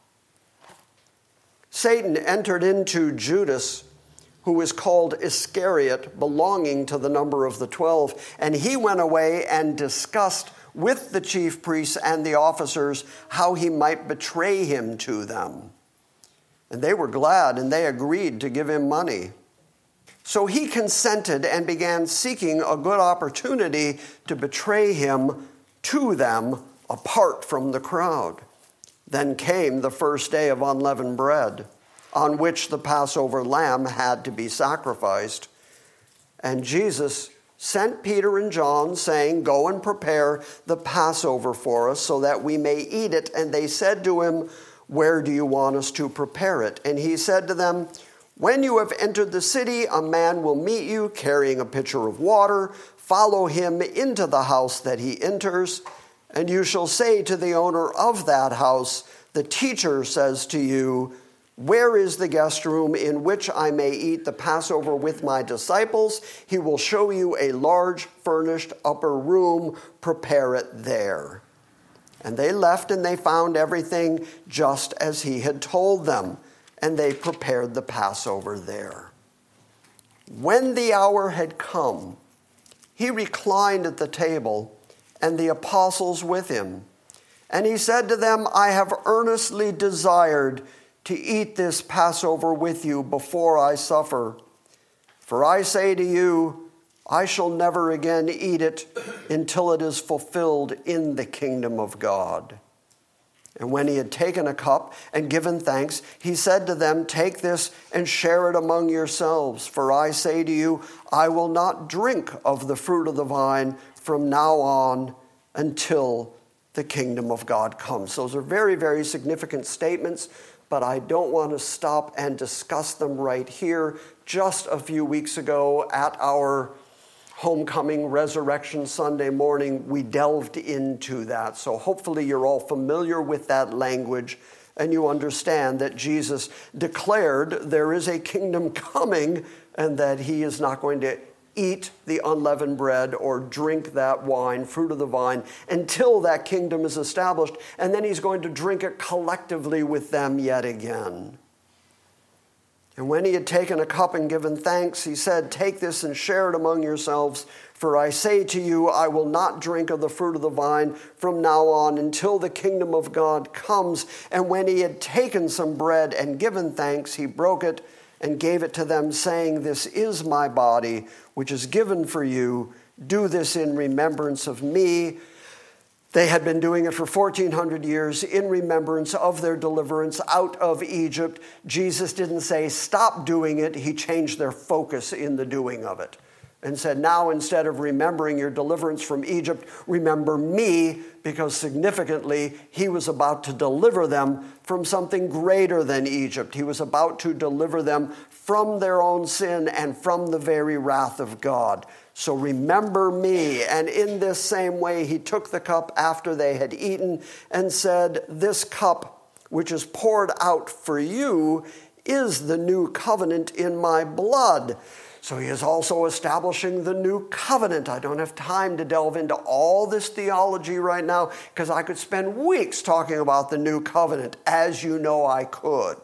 Satan entered into Judas, who is called Iscariot, belonging to the number of the twelve, and he went away and discussed with the chief priests and the officers how he might betray him to them. And they were glad, and they agreed to give him money. So he consented and began seeking a good opportunity to betray him to them apart from the crowd. Then came the first day of unleavened bread, on which the Passover lamb had to be sacrificed. And Jesus sent Peter and John, saying, go and prepare the Passover for us so that we may eat it. And they said to him, where do you want us to prepare it? And he said to them, when you have entered the city, a man will meet you carrying a pitcher of water. Follow him into the house that he enters, and you shall say to the owner of that house, the teacher says to you, where is the guest room in which I may eat the Passover with my disciples? He will show you a large furnished upper room. Prepare it there. And they left, and they found everything just as he had told them. And they prepared the Passover there. When the hour had come, he reclined at the table, and the apostles with him. And he said to them, I have earnestly desired to eat this Passover with you before I suffer. For I say to you, I shall never again eat it until it is fulfilled in the kingdom of God. And when he had taken a cup and given thanks, he said to them, take this and share it among yourselves. For I say to you, I will not drink of the fruit of the vine from now on until the kingdom of God comes. Those are very, very significant statements, but I don't want to stop and discuss them right here. Just a few weeks ago at our Homecoming Resurrection Sunday morning, we delved into that. So hopefully you're all familiar with that language and you understand that Jesus declared there is a kingdom coming and that he is not going to eat the unleavened bread or drink that wine, fruit of the vine, until that kingdom is established. And then he's going to drink it collectively with them yet again. And when he had taken a cup and given thanks, he said, take this and share it among yourselves. For I say to you, I will not drink of the fruit of the vine from now on until the kingdom of God comes. And when he had taken some bread and given thanks, he broke it and gave it to them, saying, this is my body, which is given for you. Do this in remembrance of me. They had been doing it for fourteen hundred years in remembrance of their deliverance out of Egypt. Jesus didn't say, stop doing it. He changed their focus in the doing of it and said, now instead of remembering your deliverance from Egypt, remember me, because significantly, he was about to deliver them from something greater than Egypt. He was about to deliver them from their own sin and from the very wrath of God. So remember me. And in this same way, he took the cup after they had eaten and said, this cup which is poured out for you is the new covenant in my blood. So he is also establishing the new covenant. I don't have time to delve into all this theology right now because I could spend weeks talking about the new covenant, as you know I could.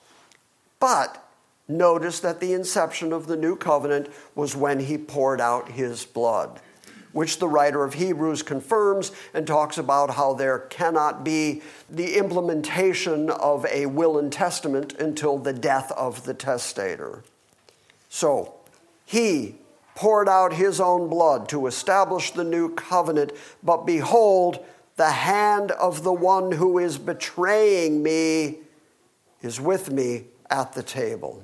But notice that the inception of the new covenant was when he poured out his blood, which the writer of Hebrews confirms and talks about how there cannot be the implementation of a will and testament until the death of the testator. So, he poured out his own blood to establish the new covenant, but behold, the hand of the one who is betraying me is with me at the table.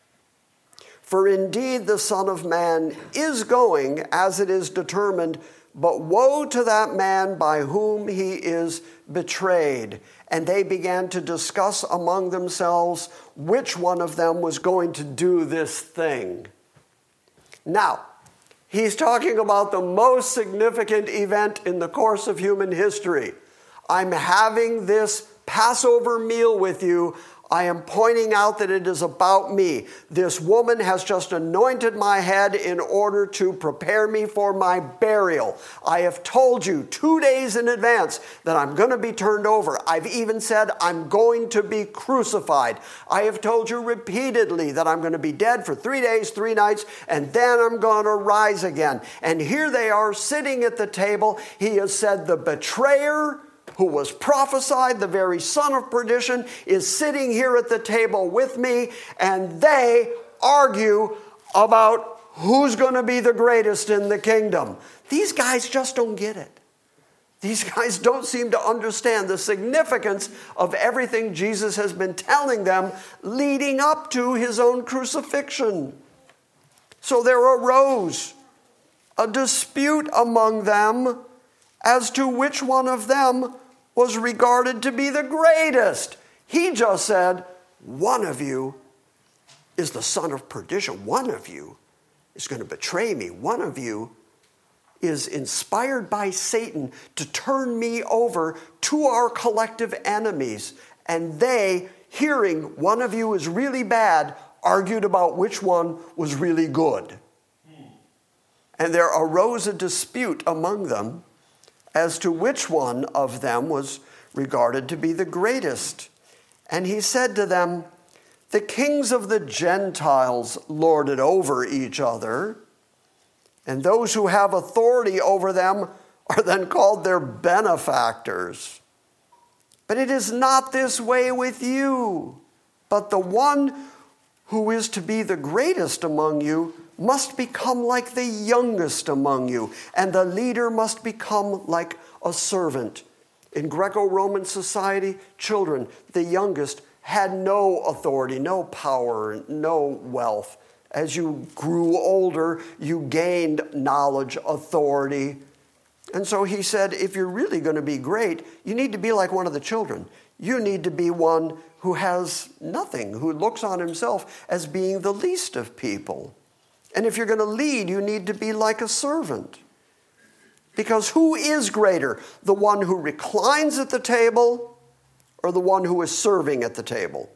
For indeed the Son of Man is going as it is determined, but woe to that man by whom he is betrayed. And they began to discuss among themselves which one of them was going to do this thing. Now, he's talking about the most significant event in the course of human history. I'm having this Passover meal with you. I am pointing out that it is about me. This woman has just anointed my head in order to prepare me for my burial. I have told you two days in advance that I'm going to be turned over. I've even said I'm going to be crucified. I have told you repeatedly that I'm going to be dead for three days, three nights, and then I'm going to rise again. And here they are sitting at the table. He has said the betrayer, who was prophesied, the very son of perdition, is sitting here at the table with me, and they argue about who's going to be the greatest in the kingdom. These guys just don't get it. These guys don't seem to understand the significance of everything Jesus has been telling them leading up to his own crucifixion. So there arose a dispute among them as to which one of them was regarded to be the greatest. He just said, one of you is the son of perdition. One of you is going to betray me. One of you is inspired by Satan to turn me over to our collective enemies. And they, hearing one of you is really bad, argued about which one was really good. And there arose a dispute among them as to which one of them was regarded to be the greatest. And he said to them, the kings of the Gentiles lord it over each other, and those who have authority over them are then called their benefactors. But it is not this way with you. But the one who is to be the greatest among you must become like the youngest among you, and the leader must become like a servant. In Greco-Roman society, children, the youngest, had no authority, no power, no wealth. As you grew older, you gained knowledge, authority. And so he said, if you're really going to be great, you need to be like one of the children. You need to be one who has nothing, who looks on himself as being the least of people. And if you're going to lead, you need to be like a servant. Because who is greater, the one who reclines at the table or the one who is serving at the table?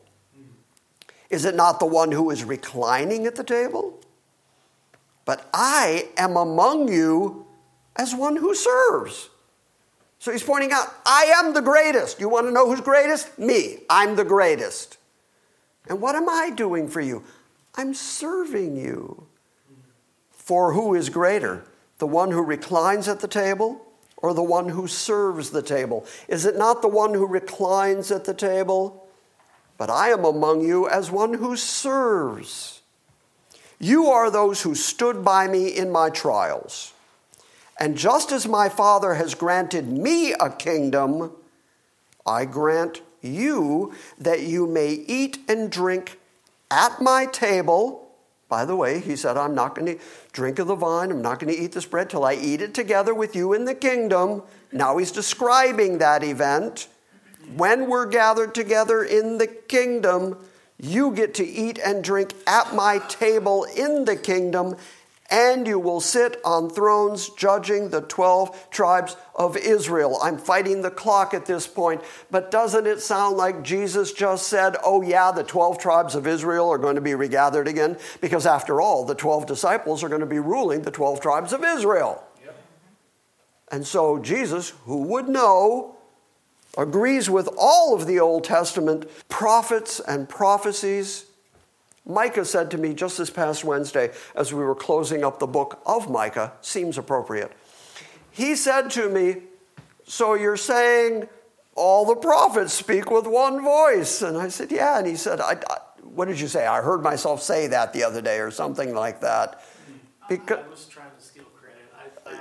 Is it not the one who is reclining at the table? But I am among you as one who serves. So he's pointing out, I am the greatest. You want to know who's greatest? Me. I'm the greatest. And what am I doing for you? I'm serving you. For who is greater, the one who reclines at the table or the one who serves the table? Is it not the one who reclines at the table? But I am among you as one who serves. You are those who stood by me in my trials. And just as my Father has granted me a kingdom, I grant you that you may eat and drink at my table. By the way, he said, I'm not going to drink of the vine. I'm not going to eat this bread till I eat it together with you in the kingdom. Now he's describing that event. When we're gathered together in the kingdom, you get to eat and drink at my table in the kingdom, and you will sit on thrones judging the twelve tribes of Israel. I'm fighting the clock at this point, but doesn't it sound like Jesus just said, oh yeah, the twelve tribes of Israel are going to be regathered again? Because after all, the twelve disciples are going to be ruling the twelve tribes of Israel. Yep. And so Jesus, who would know, agrees with all of the Old Testament prophets and prophecies. Micah said to me just this past Wednesday, as we were closing up the book of Micah, seems appropriate. He said to me, so you're saying all the prophets speak with one voice? And I said, yeah. And he said, I, I, what did you say? I heard myself say that the other day or something like that. Because
I was trying to steal credit.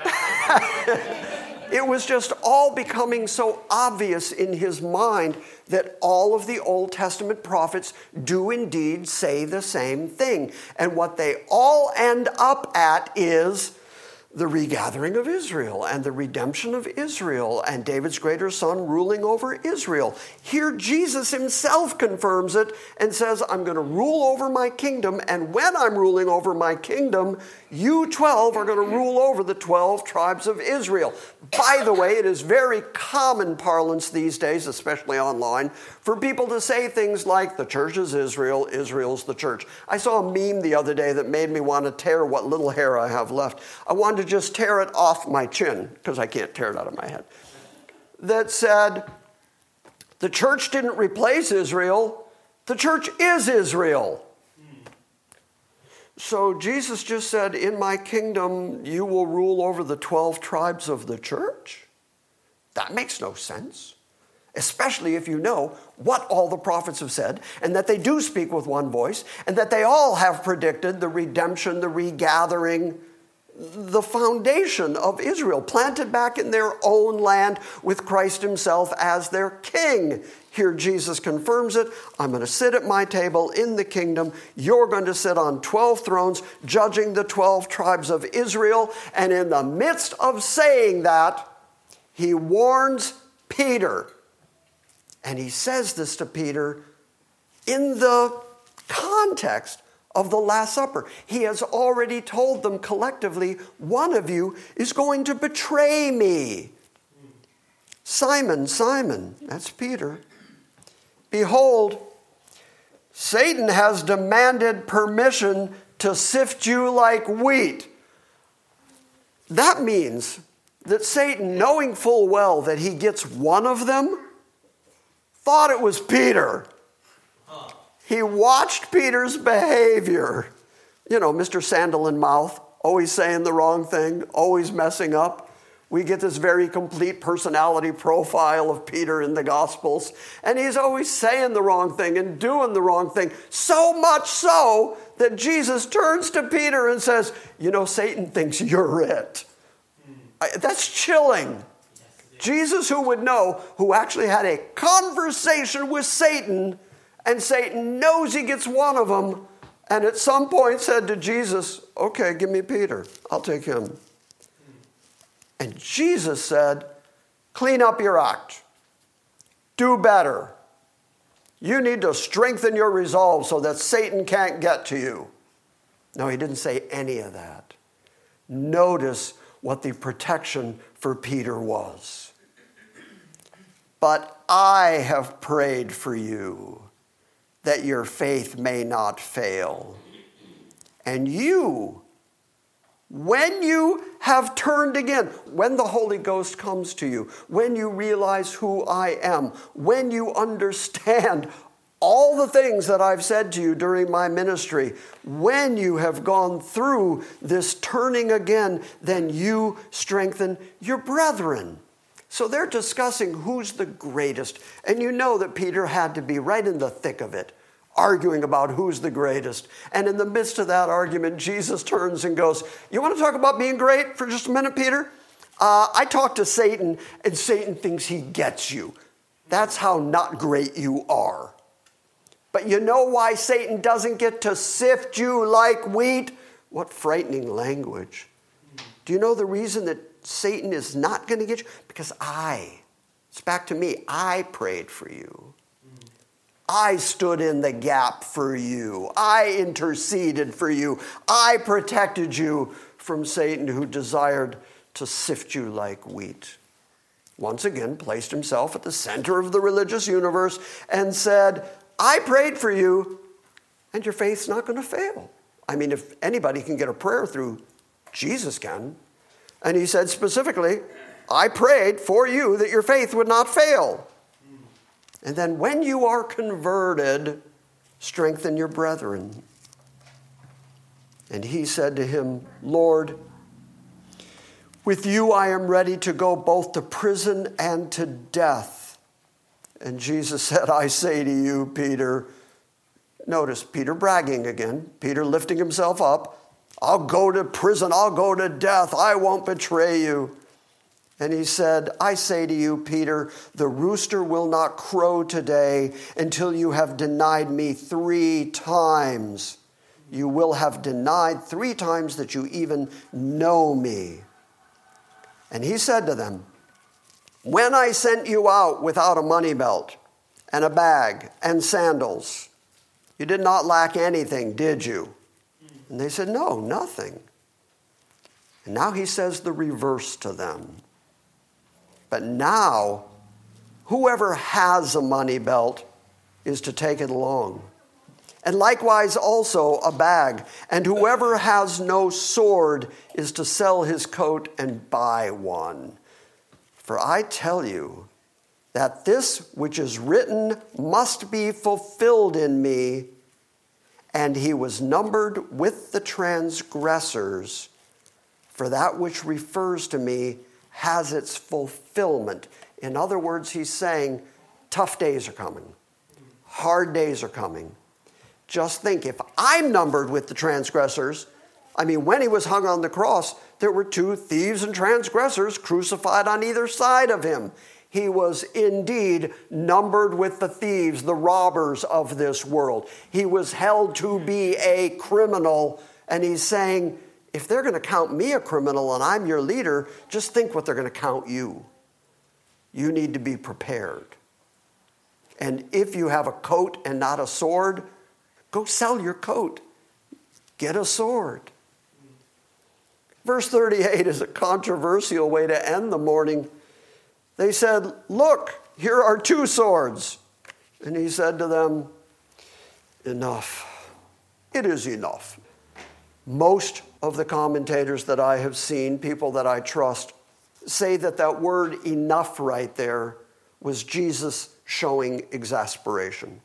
I,
It was just all becoming so obvious in his mind that all of the Old Testament prophets do indeed say the same thing. And what they all end up at is the regathering of Israel and the redemption of Israel and David's greater son ruling over Israel. Here Jesus himself confirms it and says, I'm going to rule over my kingdom, and when I'm ruling over my kingdom, you twelve are going to rule over the twelve tribes of Israel. By the way, it is very common parlance these days, especially online, for people to say things like, the church is Israel, Israel's the church. I saw a meme the other day that made me want to tear what little hair I have left. I wanted to just tear it off my chin, because I can't tear it out of my head, that said, the church didn't replace Israel, the church is Israel. So Jesus just said, in my kingdom, you will rule over the twelve tribes of the church? That makes no sense, especially if you know what all the prophets have said, and that they do speak with one voice, and that they all have predicted the redemption, the regathering, the foundation of Israel, planted back in their own land with Christ himself as their king. Here Jesus confirms it. I'm going to sit at my table in the kingdom. You're going to sit on twelve thrones, judging the twelve tribes of Israel. And in the midst of saying that, he warns Peter. And he says this to Peter in the context of the Last Supper. He has already told them collectively, one of you is going to betray me. Simon, Simon, that's Peter. Behold, Satan has demanded permission to sift you like wheat. That means that Satan, knowing full well that he gets one of them, thought it was Peter. He watched Peter's behavior. You know, Mister Sandal in mouth, always saying the wrong thing, always messing up. We get this very complete personality profile of Peter in the Gospels, and he's always saying the wrong thing and doing the wrong thing, so much so that Jesus turns to Peter and says, you know, Satan thinks you're it. I, that's chilling. Jesus, who would know, who actually had a conversation with Satan, and Satan knows he gets one of them, and at some point said to Jesus, okay, give me Peter. I'll take him. And Jesus said, clean up your act. Do better. You need to strengthen your resolve so that Satan can't get to you. No, he didn't say any of that. Notice what the protection for Peter was. But I have prayed for you that your faith may not fail. And you, when you have turned again, when the Holy Ghost comes to you, when you realize who I am, when you understand all the things that I've said to you during my ministry, when you have gone through this turning again, then you strengthen your brethren. So they're discussing who's the greatest. And you know that Peter had to be right in the thick of it, arguing about who's the greatest. And in the midst of that argument, Jesus turns and goes, you want to talk about being great for just a minute, Peter? Uh, I talked to Satan, and Satan thinks he gets you. That's how not great you are. But you know why Satan doesn't get to sift you like wheat? What frightening language. Do you know the reason that Satan is not going to get you? Because I, it's back to me, I prayed for you. I stood in the gap for you. I interceded for you. I protected you from Satan, who desired to sift you like wheat. Once again, placed himself at the center of the religious universe and said, I prayed for you, and your faith's not going to fail. I mean, if anybody can get a prayer through, Jesus can. And he said specifically, I prayed for you that your faith would not fail. And then when you are converted, strengthen your brethren. And he said to him, Lord, with you I am ready to go both to prison and to death. And Jesus said, I say to you, Peter, notice Peter bragging again, Peter lifting himself up, I'll go to prison, I'll go to death, I won't betray you. And he said, I say to you, Peter, the rooster will not crow today until you have denied me three times. You will have denied three times that you even know me. And he said to them, when I sent you out without a money belt and a bag and sandals, you did not lack anything, did you? And they said, no, nothing. And now he says the reverse to them. But now, whoever has a money belt is to take it along. And likewise also a bag. And whoever has no sword is to sell his coat and buy one. For I tell you that this which is written must be fulfilled in me. And he was numbered with the transgressors. For that which refers to me has its fulfillment. In other words, he's saying, tough days are coming. Hard days are coming. Just think, if I'm numbered with the transgressors, I mean, when he was hung on the cross, there were two thieves and transgressors crucified on either side of him. He was indeed numbered with the thieves, the robbers of this world. He was held to be a criminal, and he's saying, if they're going to count me a criminal and I'm your leader, just think what they're going to count you. You need to be prepared. And if you have a coat and not a sword, go sell your coat. Get a sword. Verse thirty-eight is a controversial way to end the morning. They said, look, here are two swords. And he said to them, enough. It is enough. Most of the commentators that I have seen, people that I trust, say that that word enough right there was Jesus showing exasperation.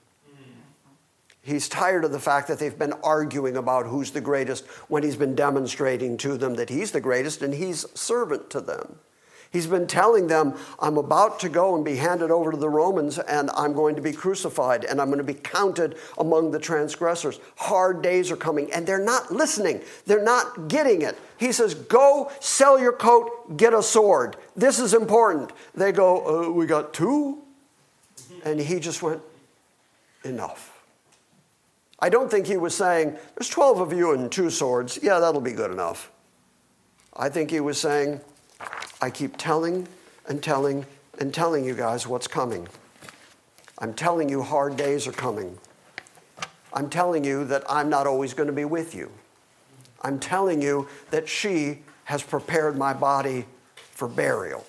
He's tired of the fact that they've been arguing about who's the greatest when he's been demonstrating to them that he's the greatest and he's servant to them. He's been telling them, I'm about to go and be handed over to the Romans, and I'm going to be crucified, and I'm going to be counted among the transgressors. Hard days are coming, and they're not listening. They're not getting it. He says, go sell your coat, get a sword. This is important. They go, uh, we got two? And he just went, enough. I don't think he was saying, there's twelve of you and two swords. Yeah, that'll be good enough. I think he was saying, I keep telling and telling and telling you guys what's coming. I'm telling you hard days are coming. I'm telling you that I'm not always going to be with you. I'm telling you that she has prepared my body for burial.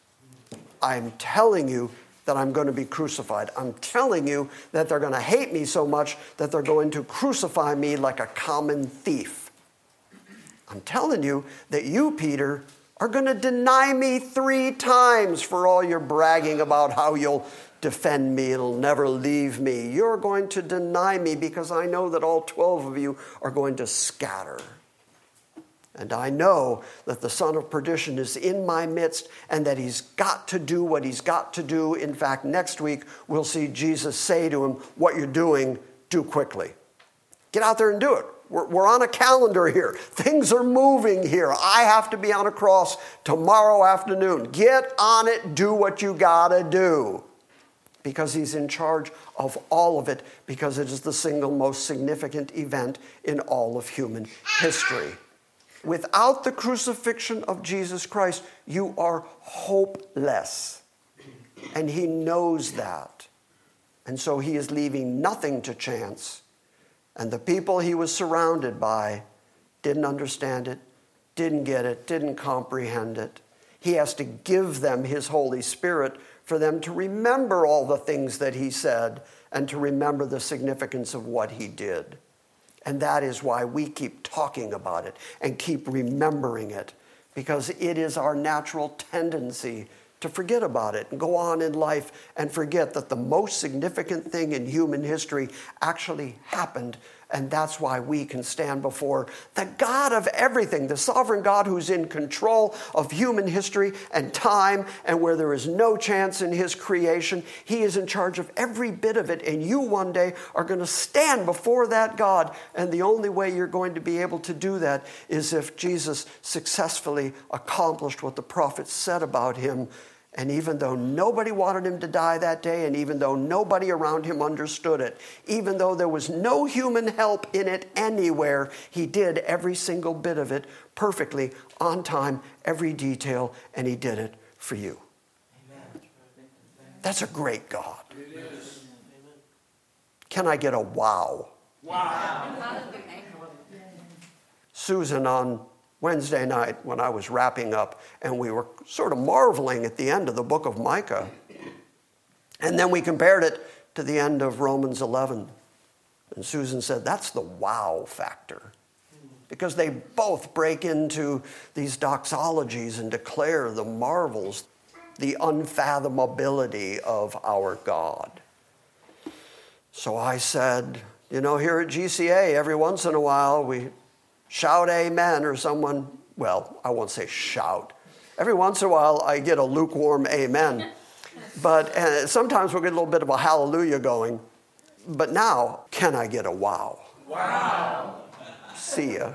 I'm telling you that I'm going to be crucified. I'm telling you that they're going to hate me so much that they're going to crucify me like a common thief. I'm telling you that you, Peter, are going to deny me three times for all your bragging about how you'll defend me, it'll never leave me. You're going to deny me because I know that all twelve of you are going to scatter. And I know that the son of perdition is in my midst and that he's got to do what he's got to do. In fact, next week we'll see Jesus say to him, what you're doing, do quickly. Get out there and do it. We're, we're on a calendar here. Things are moving here. I have to be on a cross tomorrow afternoon. Get on it. Do what you got to do. Because he's in charge of all of it. Because it is the single most significant event in all of human history. Without the crucifixion of Jesus Christ, you are hopeless. And he knows that. And so he is leaving nothing to chance. And the people he was surrounded by didn't understand it, didn't get it, didn't comprehend it. He has to give them his Holy Spirit for them to remember all the things that he said and to remember the significance of what he did. And that is why we keep talking about it and keep remembering it, because it is our natural tendency to forget about it and go on in life and forget that the most significant thing in human history actually happened. And that's why we can stand before the God of everything, the sovereign God who's in control of human history and time, and where there is no chance in his creation. He is in charge of every bit of it, and you one day are going to stand before that God. And the only way you're going to be able to do that is if Jesus successfully accomplished what the prophets said about him. And even though nobody wanted him to die that day, and even though nobody around him understood it, even though there was no human help in it anywhere, he did every single bit of it perfectly, on time, every detail, and he did it for you. Amen. That's a great God. It is. Can I get a wow? Wow. Susan, on Wednesday night when I was wrapping up, and we were sort of marveling at the end of the book of Micah. And then we compared it to the end of Romans eleven. And Susan said, that's the wow factor. Because they both break into these doxologies and declare the marvels, the unfathomability of our God. So I said, you know, here at G C A, every once in a while we shout amen, or someone, well, I won't say shout. Every once in a while, I get a lukewarm amen. But uh, sometimes we'll get a little bit of a hallelujah going. But now, can I get a wow? Wow. See ya.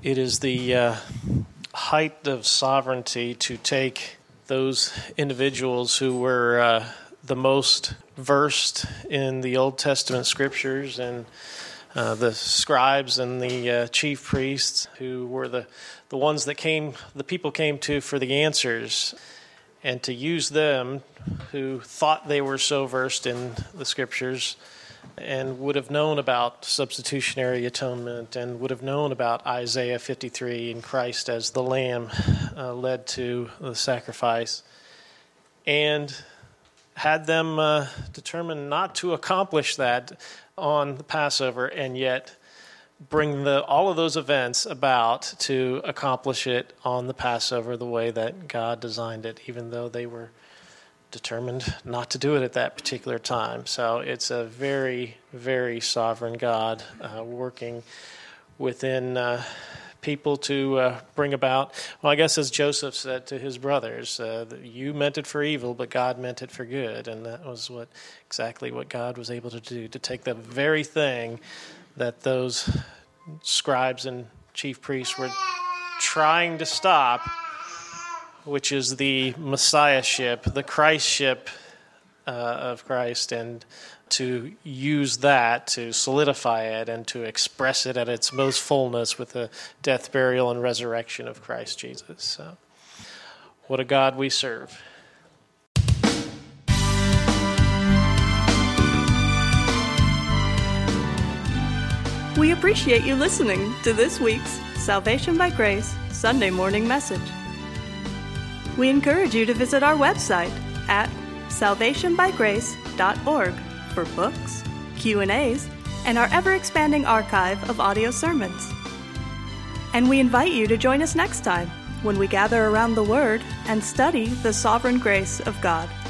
It is the uh, height of sovereignty to take those individuals who were uh, the most versed in the Old Testament scriptures and uh, the scribes and the uh, chief priests who were the, the ones that came, the people came to for the answers, and to use them who thought they were so versed in the scriptures and would have known about substitutionary atonement and would have known about Isaiah fifty-three and Christ as the Lamb uh, led to the sacrifice, and had them uh, determined not to accomplish that on the Passover and yet bring the, all of those events about to accomplish it on the Passover the way that God designed it, even though they were determined not to do it at that particular time. So it's a very, very sovereign God uh, working within uh, people to uh, bring about, well, I guess as Joseph said to his brothers, uh, you meant it for evil, but God meant it for good. And that was what exactly what God was able to do, to take the very thing that those scribes and chief priests were trying to stop, which is the Messiahship, the Christship uh, of Christ, and to use that to solidify it and to express it at its most fullness with the death, burial, and resurrection of Christ Jesus. So, what a God we serve.
We appreciate you listening to this week's Salvation by Grace Sunday morning message. We encourage you to visit our website at salvation by grace dot org for books, Q and A's, and our ever-expanding archive of audio sermons. And we invite you to join us next time when we gather around the Word and study the sovereign grace of God.